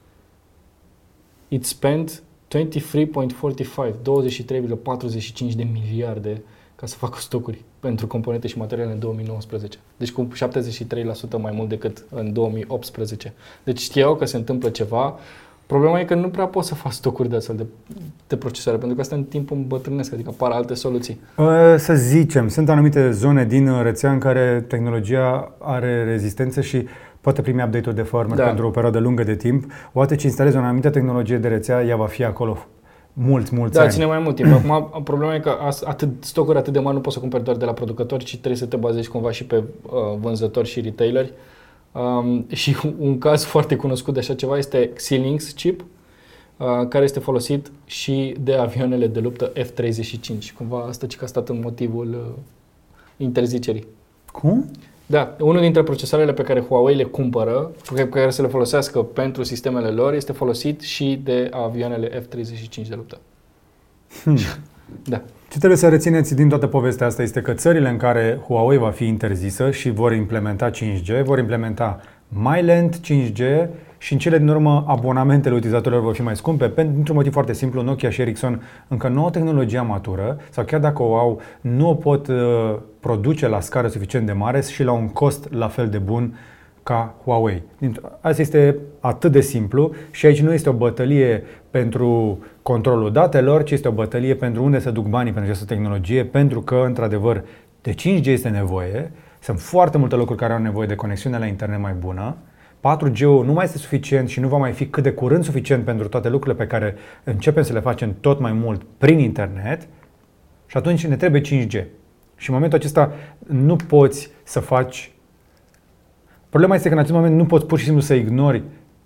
it spent douăzeci și trei virgulă patruzeci și cinci, douăzeci și trei virgulă patruzeci și cinci de miliarde ca să facă stocuri pentru componente și materiale în două mii nouăsprezece. Deci cu șaptezeci și trei la sută mai mult decât în două mii optsprezece. Deci știau că se întâmplă ceva. Problema e că nu prea poți să faci stocuri de astfel de, de procesoare, pentru că asta în timp îmbătrânesc, adică apar alte soluții. Să zicem, sunt anumite zone din rețea în care tehnologia are rezistență și poate primi update-uri de firmware da. pentru o perioadă lungă de timp. Odată ce instalezi o anumită tehnologie de rețea, ea va fi acolo mulți, mulți da, ani. Da, ține mai mult timp. Acum, problema e că atât, stocuri atât de mari nu poți să cumperi doar de la producători, ci trebuie să te bazezi cumva și pe uh, vânzători și retaileri. Um, și un caz foarte cunoscut de așa ceva este Xilinx chip, uh, care este folosit și de avioanele de luptă F treizeci și cinci. Cumva asta ce că a stat în motivul uh, interzicerii. Cum? Da, unul dintre procesoarele pe care Huawei le cumpără, pe care să le folosească pentru sistemele lor, este folosit și de avioanele F treizeci și cinci de luptă. Hmm. Da. Ce trebuie să rețineți din toată povestea asta este că țările în care Huawei va fi interzisă și vor implementa cinci G, vor implementa mai lent cinci G și în cele din urmă abonamentele utilizatorilor vor fi mai scumpe, pentru un motiv foarte simplu. Nokia și Ericsson încă nu au tehnologia matură sau chiar dacă o au, nu o pot uh, produce la scară suficient de mare și la un cost la fel de bun ca Huawei. Asta este atât de simplu și aici nu este o bătălie pentru controlul datelor, ci este o bătălie pentru unde să duc banii pentru această tehnologie, pentru că, într-adevăr, de cinci G este nevoie. Sunt foarte multe locuri care au nevoie de conexiune la internet mai bună. patru G-ul nu mai este suficient și nu va mai fi cât de curând suficient pentru toate lucrurile pe care începem să le facem tot mai mult prin internet și atunci ne trebuie cinci G. Și în momentul acesta nu poți să faci... Problema este că în acest moment nu poți pur și simplu să ignori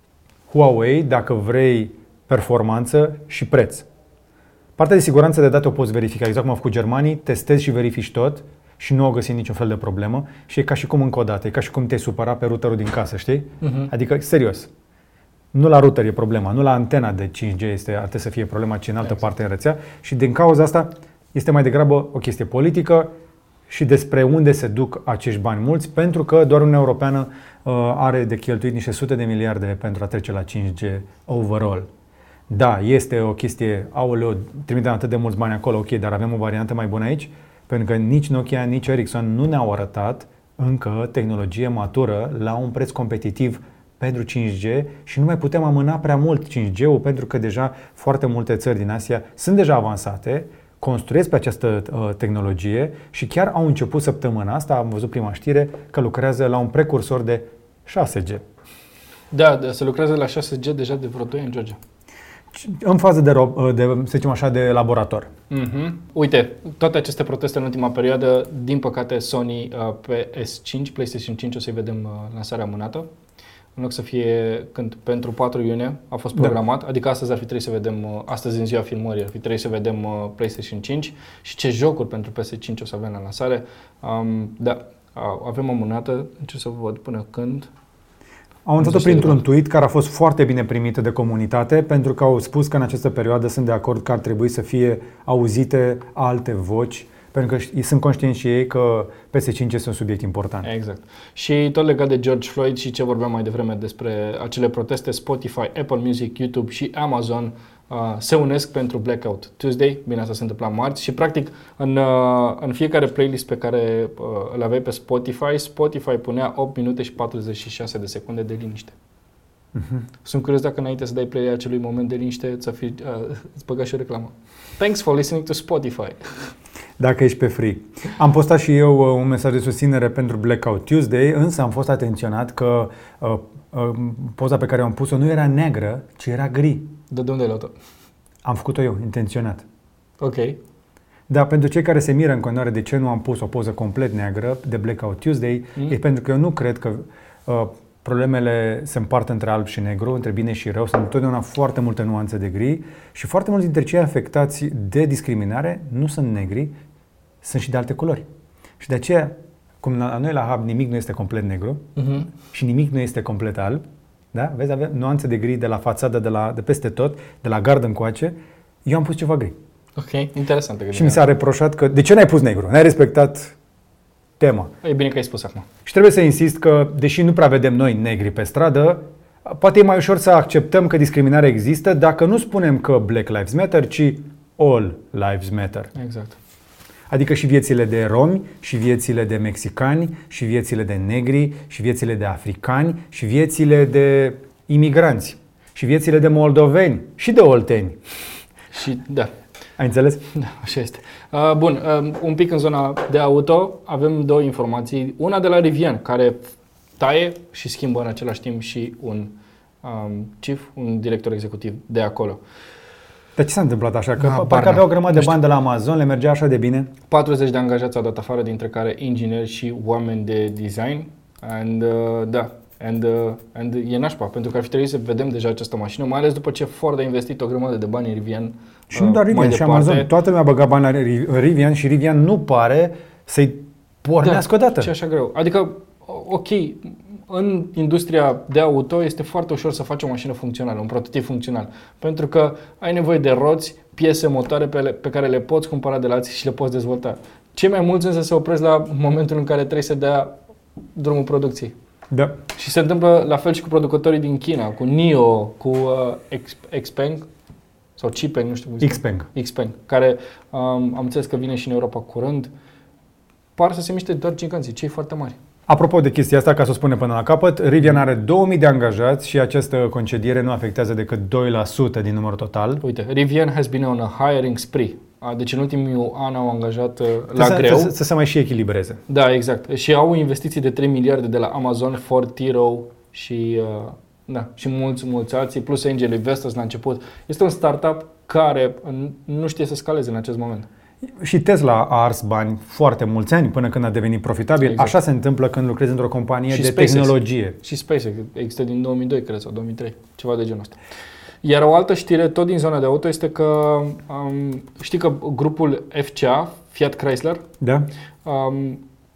Huawei dacă vrei performanță și preț. Partea de siguranță de date o poți verifica, exact cum au făcut germanii, testezi și verifici tot și nu au găsit niciun fel de problemă și e ca și cum încă o dată, e ca și cum te-ai supăra pe routerul din casă, știi? Uh-huh. Adică, serios, nu la router e problema, nu la antena de cinci G este, ar trebui să fie problema, ci în altă exact. parte în rețea și din cauza asta este mai degrabă o chestie politică și despre unde se duc acești bani mulți, pentru că doar Uniunea Europeană uh, are de cheltuit niște sute de miliarde pentru a trece la cinci G overall. Da, este o chestie, aoleo, trimitem atât de mulți bani acolo, ok, dar avem o variantă mai bună aici? Pentru că nici Nokia, nici Ericsson nu ne-au arătat încă tehnologie matură la un preț competitiv pentru cinci G și nu mai putem amâna prea mult cinci G-ul pentru că deja foarte multe țări din Asia sunt deja avansate, construiesc pe această uh, tehnologie și chiar au început săptămâna asta, am văzut prima știre, că lucrează la un precursor de șase G. Da, se lucrează la șase G deja de vreo doi ani, George. În fază de, de, să zicem așa, de laborator. Mm-hmm. Uite, toate aceste proteste în ultima perioadă, din păcate Sony uh, P S cinci, PlayStation cinci, o să-i vedem uh, lansarea amânată. În loc să fie când pentru patru iunie a fost programat, da. Adică astăzi ar fi trebuit să vedem, uh, astăzi în ziua filmării ar fi trebuit să vedem uh, PlayStation cinci și ce jocuri pentru P S cinci o să avem la lansare. Um, da, uh, avem amânată, încerc să văd până când... Au anunțat-o printr-un tweet care a fost foarte bine primit de comunitate pentru că au spus că în această perioadă sunt de acord că ar trebui să fie auzite alte voci pentru că sunt conștienți și ei că P S cinci este un subiect important. Exact. Și tot legat de George Floyd și ce vorbeam mai devreme despre acele proteste, Spotify, Apple Music, YouTube și Amazon uh, se unesc pentru Blackout Tuesday. Bine, asta se întâmpla marți și practic în, uh, în fiecare playlist pe care uh, îl aveai pe Spotify, Spotify punea opt minute și patruzeci și șase de secunde de liniște. Uh-huh. Sunt curios dacă înainte să dai play acelui moment de liniște ți-a fi, uh, îți băga și o reclamă. Thanks for listening to Spotify. Dacă ești pe free. Am postat și eu un mesaj de susținere pentru Blackout Tuesday, însă am fost atenționat că uh, uh, poza pe care am pus-o nu era neagră, ci era gri. De unde ai luat-o? Am făcut-o eu, intenționat. Ok. Dar pentru cei care se miră în continuare de ce nu am pus o poză complet neagră de Blackout Tuesday, mm. e pentru că eu nu cred că uh, problemele se împart între alb și negru, între bine și rău, sunt întotdeauna foarte multe nuanțe de gri și foarte mulți dintre cei afectați de discriminare nu sunt negri, sunt și de alte culori. Și de aceea, cum la noi la Hub nimic nu este complet negru uh-huh. și nimic nu este complet alb, da? Vezi, avem nuanțe de gri de la fațadă, de, la, de peste tot, de la gardă încoace, eu am pus ceva gri. Ok, interesant. Și mi s-a reproșat că, de ce n-ai pus negru? N-ai respectat tema. E bine că ai spus acum. Și trebuie să insist că, deși nu prea vedem noi negri pe stradă, poate e mai ușor să acceptăm că discriminarea există dacă nu spunem că Black Lives Matter, ci All Lives Matter. Exact. Adică și viețile de romi, și viețile de mexicani, și viețile de negri, și viețile de africani, și viețile de imigranți, și viețile de moldoveni, și de olteni. Și da. Ai înțeles? Da, așa este. Uh, bun, uh, un pic în zona de auto avem două informații. Una de la Rivian, care taie și schimbă în același timp și un um, chief, un director executiv de acolo. Dar ce s-a întâmplat așa? Că Ah, parcă aveau o grămadă de bani de la Amazon, le mergea așa de bine? patruzeci de angajați au dat afară, dintre care ingineri și oameni de design. And, uh, da, and, uh, and e nașpa, pentru că ar fi trebuit să vedem deja această mașină, mai ales după ce Ford a investit o grămadă de bani în Rivian. Și nu doar Rivian, și Amazon. Toată lumea a băgat bani la Rivian și Rivian nu pare să-i pornească da, odată. Și așa greu. Adică, ok, în industria de auto este foarte ușor să faci o mașină funcțională, un prototip funcțional. Pentru că ai nevoie de roți, piese motoare pe, le, pe care le poți cumpăra de la alții și le poți dezvolta. Cei mai mulți însă se opresc la momentul în care trebuie să dea drumul producției. Da. Și se întâmplă la fel și cu producătorii din China, cu N I O, cu uh, Xpeng sau Xpeng, nu știu cum zice. Xpeng. Xpeng, care um, am înțeles că vine și în Europa curând. Par să se miște doar giganții, cei foarte mari. Apropo de chestia asta, ca să o spunem până la capăt, Rivian are două mii de angajați și această concediere nu afectează decât doi la sută din numărul total. Uite, Rivian has been on a hiring spree. Deci în ultimul an au angajat uh, la să, greu. Să, să se mai și echilibreze. Da, exact. Și au investiții de trei miliarde de la Amazon, Ford, Tiro și, uh, da, și mulți, mulți alții, plus Angel Investors la început. Este un startup care nu știe să scaleze în acest moment. Și Tesla a ars bani foarte mulți ani până când a devenit profitabil. Exact. Așa se întâmplă când lucrezi într-o companie și de SpaceX. Tehnologie. Și SpaceX există din două mii doi, cred, sau două mii trei, ceva de genul ăsta. Iar o altă știre tot din zona de auto este că um, știi că grupul F C A, Fiat Chrysler, da? um,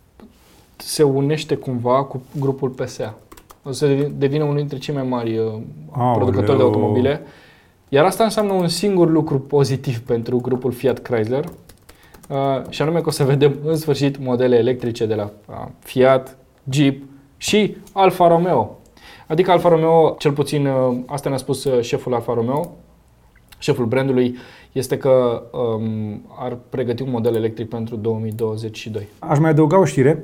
se unește cumva cu grupul P S A. O să devină unul dintre cei mai mari uh, producători de automobile. Iar asta înseamnă un singur lucru pozitiv pentru grupul Fiat Chrysler, uh, și anume că o să vedem în sfârșit modele electrice de la uh, Fiat, Jeep și Alfa Romeo. Adică Alfa Romeo, cel puțin uh, asta ne-a spus uh, șeful Alfa Romeo, șeful brandului, este că um, ar pregăti un model electric pentru două mii douăzeci și doi. Aș mai adăuga o știre.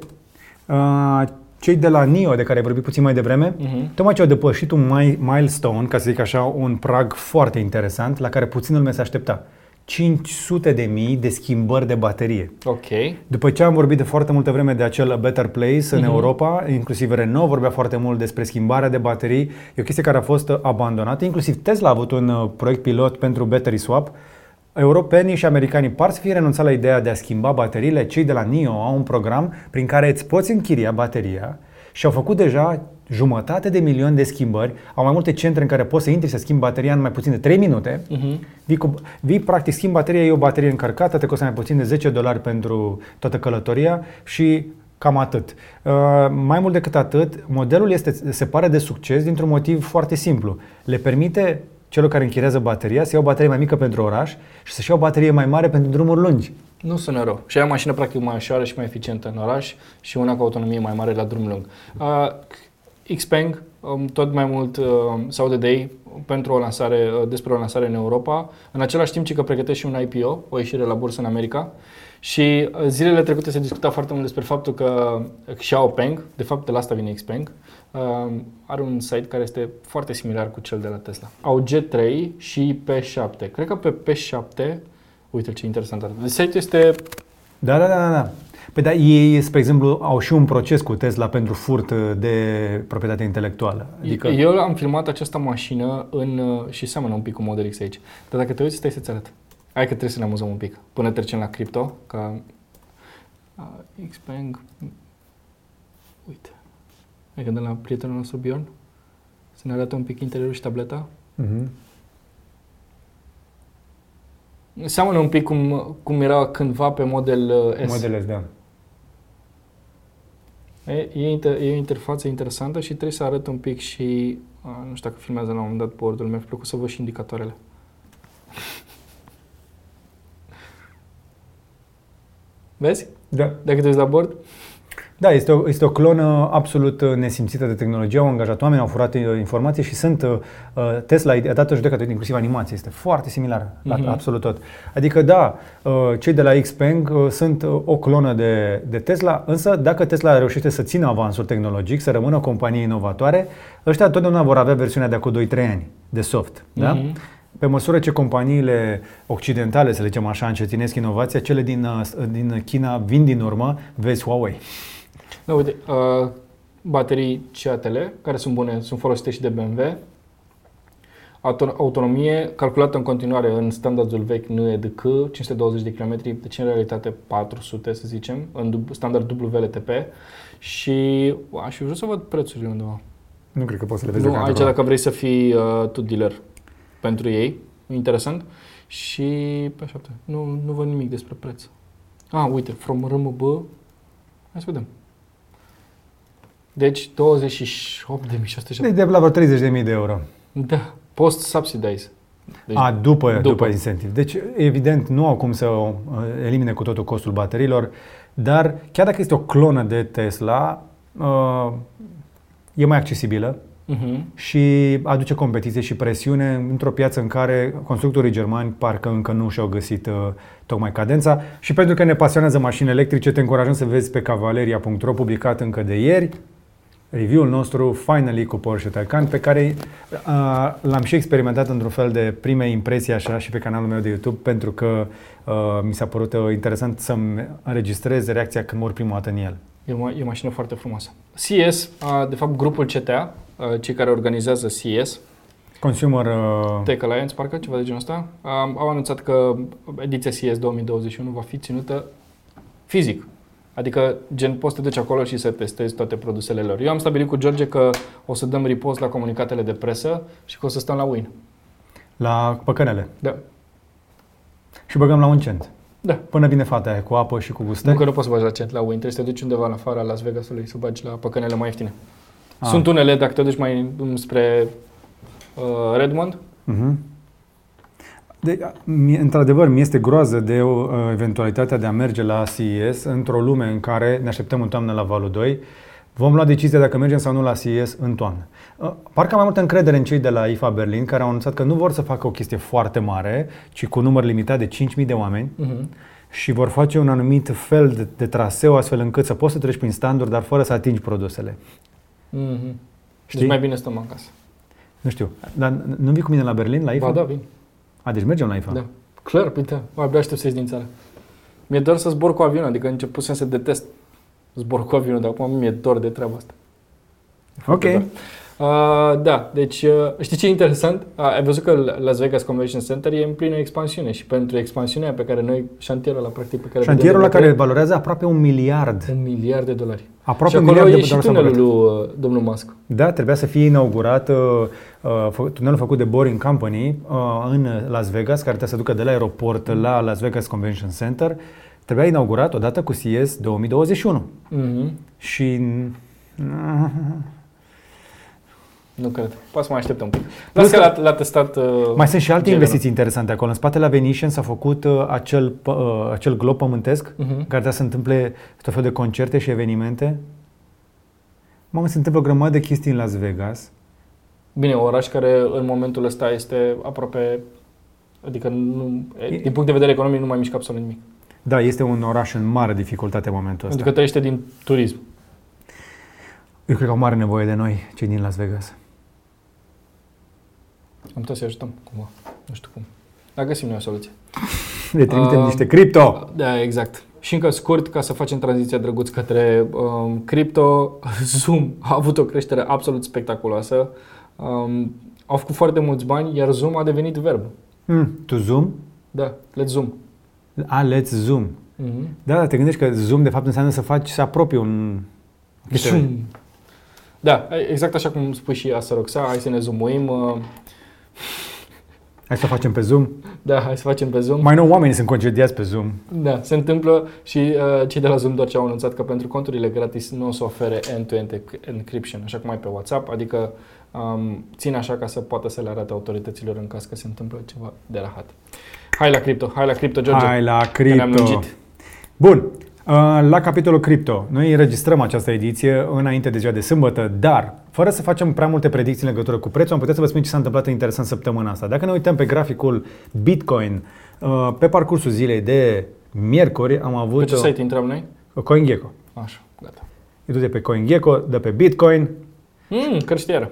Uh, cei de la N I O, de care ai vorbit puțin mai devreme, uh-huh. tocmai ce au depășit un milestone, ca să zic așa, un prag foarte interesant, la care puțin lume se aștepta. cinci sute de mii de schimbări de baterie. Ok. După ce am vorbit de foarte multă vreme de acel Better Place în uh-huh. Europa, inclusiv Renault vorbea foarte mult despre schimbarea de baterii, e o chestie care a fost abandonată, inclusiv Tesla a avut un proiect pilot pentru battery swap. Europenii și americanii par să fie renunțat la ideea de a schimba bateriile. Cei de la N I O au un program prin care îți poți închiria bateria și au făcut deja jumătate de milion de schimbări. Au mai multe centre în care poți să intri să schimbi bateria în mai puțin de trei minute. Uh-huh. Vii, cu, vii, practic, schimbi bateria, e o baterie încărcată, te costă mai puțin de zece dolari pentru toată călătoria și cam atât. Uh, mai mult decât atât, modelul este, se pare de succes dintr-un motiv foarte simplu. Le permite celor care închiriază bateria să iau o baterie mai mică pentru oraș și să-și iau o baterie mai mare pentru drumuri lungi. Nu sună rău. Și ai o mașină practic mai ușoară și mai eficientă în oraș și una cu autonomie mai mare la drum lung. Uh, Xpeng, um, tot mai mult uh, sau de day pentru o lansare, uh, despre o lansare în Europa. În același timp, ci că pregătește și un I P O, o ieșire la bursă în America. Și uh, zilele trecute se discuta foarte mult despre faptul că Xiaopeng, de fapt de la asta vine Xpeng, uh, are un site care este foarte similar cu cel de la Tesla. Au G trei și P șapte. Cred că pe P șapte, uite ce interesant arată. Site-ul este... Da, da, da, da. Păi da, ei, spre exemplu, au și un proces cu Tesla pentru furt de proprietate intelectuală. Adică... Eu am filmat această mașină în, și seamănă un pic cu Model X aici. Dar dacă te uiți, stai să-ți arăt. Hai că trebuie să ne amuzăm un pic. Până trecem la cripto, ca uh, Xpeng. Uite. Adică de la prietenul nostru Bjorn, să ne arate un pic interiorul și tableta. Uh-huh. Seamănă un pic cum, cum era cândva pe Model S. Model S, da. E, e, inter, e o interfață interesantă și trebuie să arăt un pic și, a, nu știu dacă filmează la un moment dat bordul, mi-a plăcut să văd și indicatoarele. Vezi? Da. Dacă te uiți la bord? Da, este o, este o clonă absolut nesimțită de tehnologie. Au angajat oameni, au furat informații și sunt uh, Tesla a dat o judecată, inclusiv animație. Este foarte similar la mm-hmm. absolut tot. Adică da, uh, cei de la Xpeng uh, sunt uh, o clonă de, de Tesla, însă dacă Tesla reușește să țină avansul tehnologic, să rămână o companie inovatoare, ăștia totdeauna vor avea versiunea de acum doi trei ani de soft. Mm-hmm. Da? Pe măsură ce companiile occidentale, să le zicem așa, încetinesc inovația, cele din, din China vin din urmă, vezi Huawei. Da, uite, uh, baterii C A T L, care sunt bune, sunt folosite și de B M W. Auto- autonomie calculată în continuare în standardul vechi N E D C, cinci sute douăzeci de kilometri, deci în realitate patru sute, să zicem, în standard W L T P. Și aș fi vrut să văd prețurile undeva. Nu cred că poți să le vezi. Nu, aici dacă vrei să fii uh, tu dealer pentru ei, interesant. Și pe șapte, nu, nu văd nimic despre preț. Ah, uite, from R M B, hai să vedem. Deci douăzeci și opt de mii șase sute. Deci de la vreo treizeci de mii de euro. Da, post-subsidize. Deci, A, după, după. după incentiv. Deci, evident, nu au cum să elimine cu totul costul bateriilor, dar chiar dacă este o clonă de Tesla, uh, e mai accesibilă uh-huh. și aduce competiție și presiune într-o piață în care constructorii germani parcă încă nu și-au găsit uh, tocmai cadența. Și pentru că ne pasionează mașini electrice, te încurajăm să vezi pe cavaleria punct ro, publicat încă de ieri, review-ul nostru Finally cu Porsche Taycan, pe care uh, l-am și experimentat într-un fel de prime impresii așa și pe canalul meu de YouTube, pentru că uh, mi s-a părut uh, interesant să-mi înregistrez reacția când mor prima dată în el. E o, e o mașină foarte frumoasă. C S, uh, de fapt grupul C T A, uh, cei care organizează C S, Consumer uh... Tech Alliance, parcă ceva de genul ăsta, uh, au anunțat că ediția C S două mii douăzeci și unu va fi ținută fizic. Adică, gen, poți să te duci acolo și să testezi toate produsele lor. Eu am stabilit cu George că o să dăm repost la comunicatele de presă și că o să stăm la Win. La păcănele? Da. Și băgăm la un cent? Da. Până vine fata aia, cu apă și cu gustări? Nu, că nu poți să bagi la cent la Win. Trebuie să te duci undeva în afara Las Vegasului să bagi la păcănele mai ieftine. Ah. Sunt unele, dacă te duci mai spre uh, Redmond. Uh-huh. De, într-adevăr, mi este groază de o, eventualitatea de a merge la C E S într-o lume în care ne așteptăm în toamnă la valul doi. Vom lua decizia dacă mergem sau nu la C E S în toamnă. Parcă am mai multă încredere în cei de la I F A Berlin, care au anunțat că nu vor să facă o chestie foarte mare, ci cu număr limitat de cinci mii de oameni uh-huh. și vor face un anumit fel de, de traseu astfel încât să poți să treci prin standuri, dar fără să atingi produsele. Uh-huh. Deci mai bine stăm acasă. Nu știu, dar nu vii cu mine la Berlin, la I F A? Ba da, vin. A, deci mergem la I F A? Da. Clar, uite, abia aștept să ies din țară. Mi-e dor să zbor cu avionul, adică începusem să detest zbor cu avionul, dar acum mi-e dor de treaba asta. Ok. Uh, da, deci uh, știi ce e interesant? Uh, ai văzut că Las Vegas Convention Center e în plină expansiune și pentru expansiunea pe care noi, șantierul ăla practic pe care... Șantierul la care valorează aproape un miliard. Un miliard de dolari. Aproape și un acolo miliard e de și tunelul lui uh, domnul Musk. Da, trebuia să fie inaugurat uh, uh, tunelul făcut de Boring Company uh, în Las Vegas, care trebuie să ducă de la aeroport mm. la Las Vegas Convention Center. Trebuia inaugurat odată cu C E S două mii douăzeci și unu. Mm-hmm. Și... Nu cred. Poate să mai așteptăm un pic. Lasă că l-a, l-a testat uh, mai sunt și alte Gelena. investiții interesante acolo. În spatele Venetian s-a făcut uh, acel, uh, acel glob pământesc uh-huh. care trebuie să întâmple tot fel de concerte și evenimente. Mamă, se întâmplă o grămadă de chestii în Las Vegas. Bine, un oraș care în momentul ăsta este aproape, adică nu, e, din punct de vedere economic nu mai mișcă absolut nimic. Da, este un oraș în mare dificultate în momentul ăsta. Adică trăiește din turism. Eu cred că au mare nevoie de noi, cei din Las Vegas. Am putea să-i ajutăm cumva. Nu știu cum. Dar găsim noi o soluție. Le trimitem uh, niște cripto. Da, exact. Și încă scurt, ca să facem tranziția drăguț către um, cripto, Zoom a avut o creștere absolut spectaculoasă. Um, au făcut foarte mulți bani, iar Zoom a devenit verb. Mm, tu Zoom? Da, let's Zoom. A, let's Zoom. Mm-hmm. Da, te gândești că Zoom de fapt înseamnă să faci, să apropii un... Zoom. Da, exact așa cum spui și Asaroxa, hai să ne zoomuim. Hai să facem pe Zoom. Da, hai să facem pe Zoom. Mai nou oamenii sunt concediați pe Zoom. Da, se întâmplă și uh, cei de la Zoom doar ce au anunțat că pentru conturile gratis nu o să ofere end-to-end encryption, așa cum ai pe WhatsApp, adică um, țin așa ca să poată să le arate autorităților în caz că se întâmplă ceva de rahat. Hai la cripto, hai la cripto, George. Hai la cripto. Bun. La capitolul cripto, noi înregistrăm această ediție înainte de ziua de sâmbătă, dar fără să facem prea multe predicții în legătură cu prețul, am putea să vă spun ce s-a întâmplat interesant săptămâna asta. Dacă ne uităm pe graficul Bitcoin, pe parcursul zilei de miercuri am avut... Pe ce site intrăm noi? CoinGecko. Așa, gata. E de pe CoinGecko, de pe Bitcoin. Mm, creștere.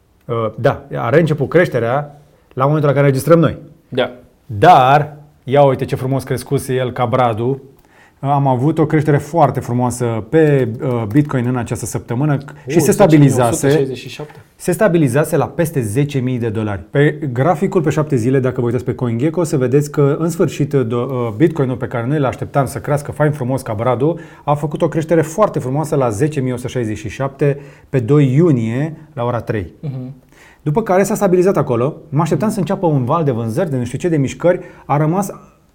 Da, are început creșterea la momentul la care înregistrăm noi. Da. Dar, ia uite ce frumos crescuse el ca bradul. Am avut o creștere foarte frumoasă pe Bitcoin în această săptămână uh, și se stabilizase, se stabilizase la peste zece mii de dolari. Pe graficul pe șapte zile, dacă vă uitați pe CoinGecko, o să vedeți că în sfârșit Bitcoinul pe care noi îl așteptam să crească fain frumos ca bradul a făcut o creștere foarte frumoasă la zece mii o sută șaizeci și șapte pe doi iunie la ora trei. Uh-huh. După care s-a stabilizat acolo, mă așteptam să înceapă un val de vânzări, de nu știu ce, de mișcări, a rămas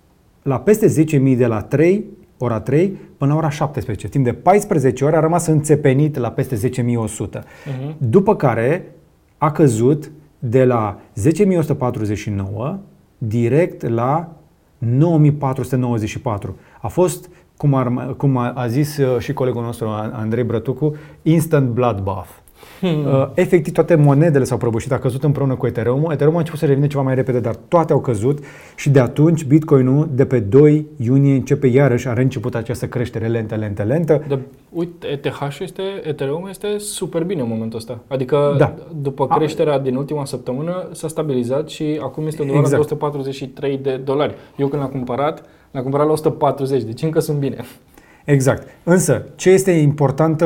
la peste zece mii de la trei, ora trei, până la ora șaptesprezece. Timp de paisprezece ore a rămas înțepenit la peste zece mii o sută. Uh-huh. După care a căzut de la zece mii o sută patruzeci și nouă direct la nouă mii patru sute nouăzeci și patru. A fost, cum a, cum a zis și colegul nostru Andrei Brătucu, instant bloodbath. Hmm. Uh, efectiv toate monedele s-au prăbușit, a căzut împreună cu Ethereum. Ethereum a început să revină ceva mai repede, dar toate au căzut și de atunci Bitcoin-ul de pe doi iunie începe iarăși, a reînceput această creștere lentă, lentă, lentă. De, uite, E T H este, Ethereum este super bine în momentul ăsta. Adică da. După creșterea a. din ultima săptămână s-a stabilizat și acum este undeva exact. La o sută patruzeci și trei de dolari. Eu când l-am cumpărat, l-am cumpărat la o sută patruzeci, deci încă sunt bine. Exact. Însă, ce este important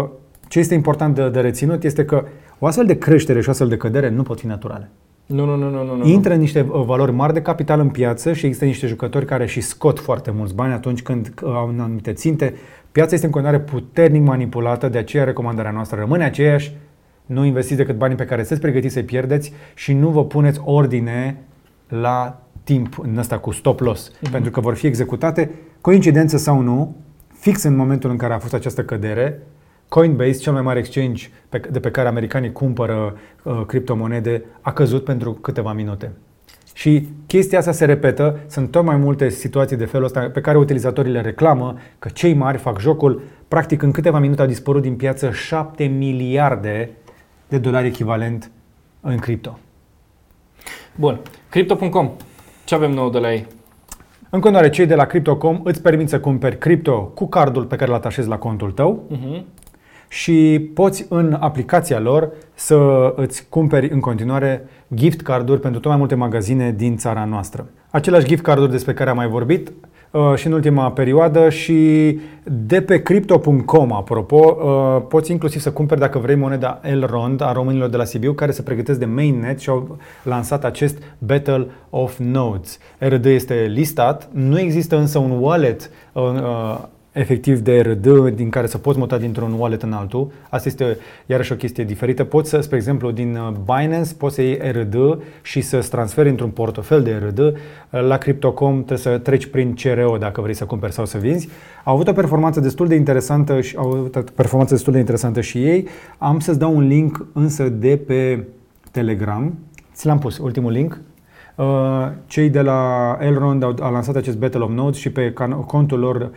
Ce este important de, de reținut este că o astfel de creștere și o astfel de cădere nu pot fi naturale. Nu, nu, nu, nu, nu. Intră niște valori mari de capital în piață și există niște jucători care și scot foarte mulți bani atunci când au anumite ținte. Piața este în continuare puternic manipulată, de aceea recomandarea noastră rămâne aceeași. Nu investiți decât banii pe care sunteți pregătiți să-i pierdeți și nu vă puneți ordine la timp în ăsta cu stop loss, uh-huh. pentru că vor fi executate, coincidență sau nu, fix în momentul în care a fost această cădere. Coinbase, cel mai mare exchange pe, de pe care americanii cumpără uh, criptomonede, a căzut pentru câteva minute. Și chestia asta se repetă, sunt tot mai multe situații de felul ăsta pe care utilizatorii le reclamă că cei mari fac jocul. Practic în câteva minute au dispărut din piață șapte miliarde de dolari echivalent în cripto. Bun, crypto punct com, ce avem nou de la ei? În continuare, cei de la crypto punct com îți permit să cumperi cripto cu cardul pe care îl atașezi la contul tău. Uh-huh. Și poți în aplicația lor să îți cumperi în continuare gift carduri pentru tot mai multe magazine din țara noastră. Aceleași gift carduri despre care am mai vorbit uh, și în ultima perioadă și de pe crypto punct com, apropo, uh, poți inclusiv să cumperi dacă vrei moneda Elrond a românilor de la Sibiu care se pregătesc de mainnet și au lansat acest Battle of Nodes. R D este listat, nu există însă un wallet uh, uh, efectiv de R D din care să poți muta dintr-un wallet în altul. Asta este iarăși o chestie diferită. Poți să, spre exemplu, din Binance poți să iei R D și să-ți transferi într-un portofel de R D. La crypto punct com trebuie să treci prin C R O dacă vrei să cumperi sau să vinzi. Au avut o performanță destul de interesantă și au avut o performanță destul de interesantă și ei. Am să-ți dau un link însă de pe Telegram. Ți l-am pus, ultimul link. Cei de la Elrond au, au lansat acest Battle of Nodes și pe contul lor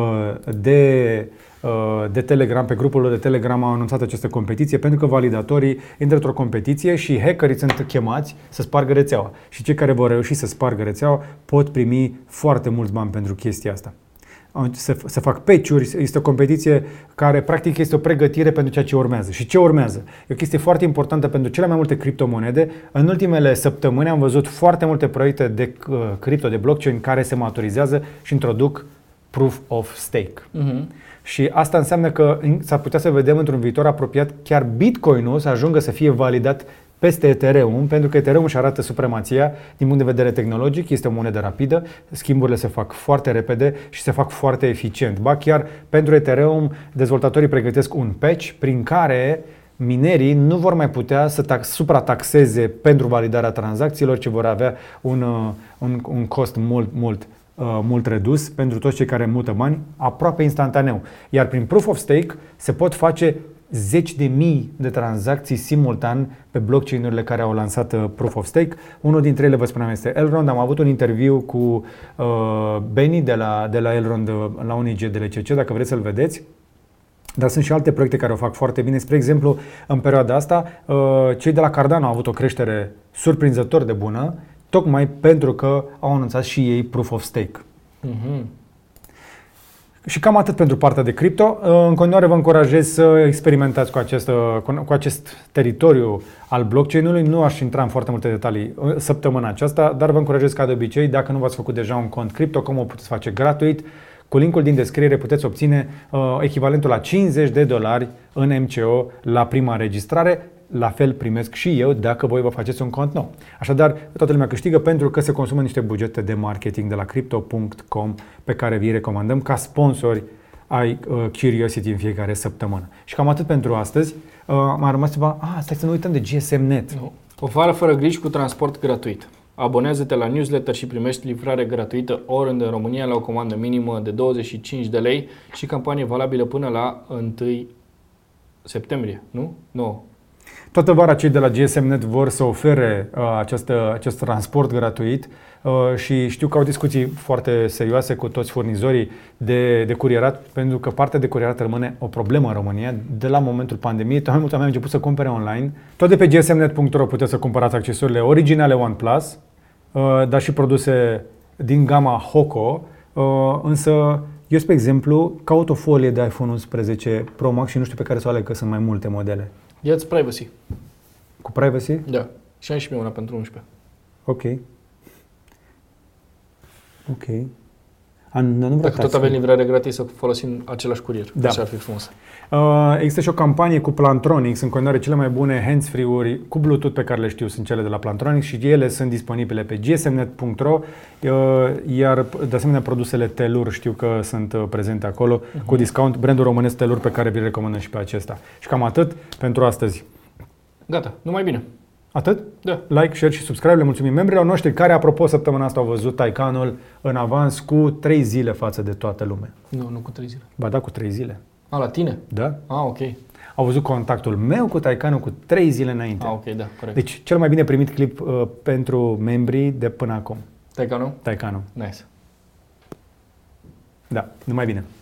de, de Telegram, pe grupul lor de Telegram au anunțat această competiție pentru că validatorii intră într-o competiție și hackerii sunt chemați să spargă rețeaua. Și cei care vor reuși să spargă rețeaua pot primi foarte mulți bani pentru chestia asta. Se, se fac patch-uri, este o competiție care practic este o pregătire pentru ceea ce urmează. Și ce urmează? E o chestie foarte importantă pentru cele mai multe criptomonede. În ultimele săptămâni am văzut foarte multe proiecte de uh, cripto, de blockchain care se maturizează și introduc proof of stake. Uh-huh. Și asta înseamnă că s-ar putea să vedem într-un viitor apropiat chiar Bitcoin-ul să ajungă să fie validat peste Ethereum, pentru că Ethereum își arată supremația din punct de vedere tehnologic, este o monedă rapidă, schimburile se fac foarte repede și se fac foarte eficient. Ba chiar pentru Ethereum, dezvoltatorii pregătesc un patch prin care minerii nu vor mai putea să tax, suprataxeze pentru validarea tranzacțiilor, ci vor avea un, un, un cost mult, mult, mult redus pentru toți cei care mută bani aproape instantaneu. Iar prin Proof of Stake se pot face zeci de mii de tranzacții simultan pe blockchain-urile care au lansat uh, Proof of Stake. Unul dintre ele, vă spuneam, este Elrond. Am avut un interviu cu uh, Benny de la, de la Elrond uh, la un I G D L C C, dacă vreți să-l vedeți. Dar sunt și alte proiecte care o fac foarte bine. Spre exemplu, în perioada asta, uh, cei de la Cardano au avut o creștere surprinzător de bună, tocmai pentru că au anunțat și ei Proof of Stake. Mm-hmm. Și cam atât pentru partea de cripto. În continuare vă încurajez să experimentați cu acest, cu acest teritoriu al blockchain-ului. Nu aș intra în foarte multe detalii săptămâna aceasta, dar vă încurajez ca de obicei, dacă nu v-ați făcut deja un cont cripto, cum o puteți face gratuit, cu linkul din descriere puteți obține uh, echivalentul la cincizeci de dolari în M C O la prima înregistrare. La fel primesc și eu dacă voi vă faceți un cont nou. Așadar, toată lumea câștigă pentru că se consumă niște bugete de marketing de la crypto punct com pe care vi recomandăm ca sponsori ai uh, Curiosity în fiecare săptămână. Și cam atât pentru astăzi. Uh, m-a rămas ceva... Ah, stai să nu uităm de G S M Net. No. O vară fără griji cu transport gratuit. Abonează-te la newsletter și primești livrare gratuită oriunde în România la o comandă minimă de douăzeci și cinci de lei și campanie valabilă până la întâi septembrie, nu? Nu. Toată vara cei de la G S M Net vor să ofere uh, această, acest transport gratuit uh, și știu că au discuții foarte serioase cu toți furnizorii de, de curierat, pentru că partea de curierat rămâne o problemă în România. De la momentul pandemiei, tot mai mulți oameni au început să cumpere online. Tot de pe g s m net punct r o puteți să cumpărați accesorile originale OnePlus, uh, dar și produse din gama Hoco, uh, însă eu, spre exemplu, caut o folie de iPhone unsprezece Pro Max și nu știu pe care să o aleg, că sunt mai multe modele. Ia-ți privacy. Cu privacy? Da. Și am și mie una pentru unsprezece. Ok. Ok. An, nu Dacă tot avem livrare gratis, să folosim același curier. Da. Așa ar fi frumos. Uh, există și o campanie cu Plantronics, în continuare cele mai bune hands-free-uri cu Bluetooth pe care le știu sunt cele de la Plantronics și ele sunt disponibile pe g s m net punct r o, uh, iar de asemenea produsele Telur știu că sunt uh, prezente acolo uh-huh. cu discount, brandul românesc Telur pe care vi recomandăm și pe acesta. Și cam atât pentru astăzi. Gata, numai bine. Atât? Da. Like, share și subscribe. Le mulțumim membrilor noștri care, apropo, săptămâna asta au văzut Taycanul în avans cu trei zile față de toată lumea. Nu, nu cu trei zile. Ba da, cu trei zile. A, la tine? Da. Ah, ok. Au văzut contactul meu cu Taycanul cu trei zile înainte. Ah, ok, da, corect. Deci, cel mai bine primit clip uh, pentru membrii de până acum. Taycanul? Taycanul. Nice. Da, numai bine.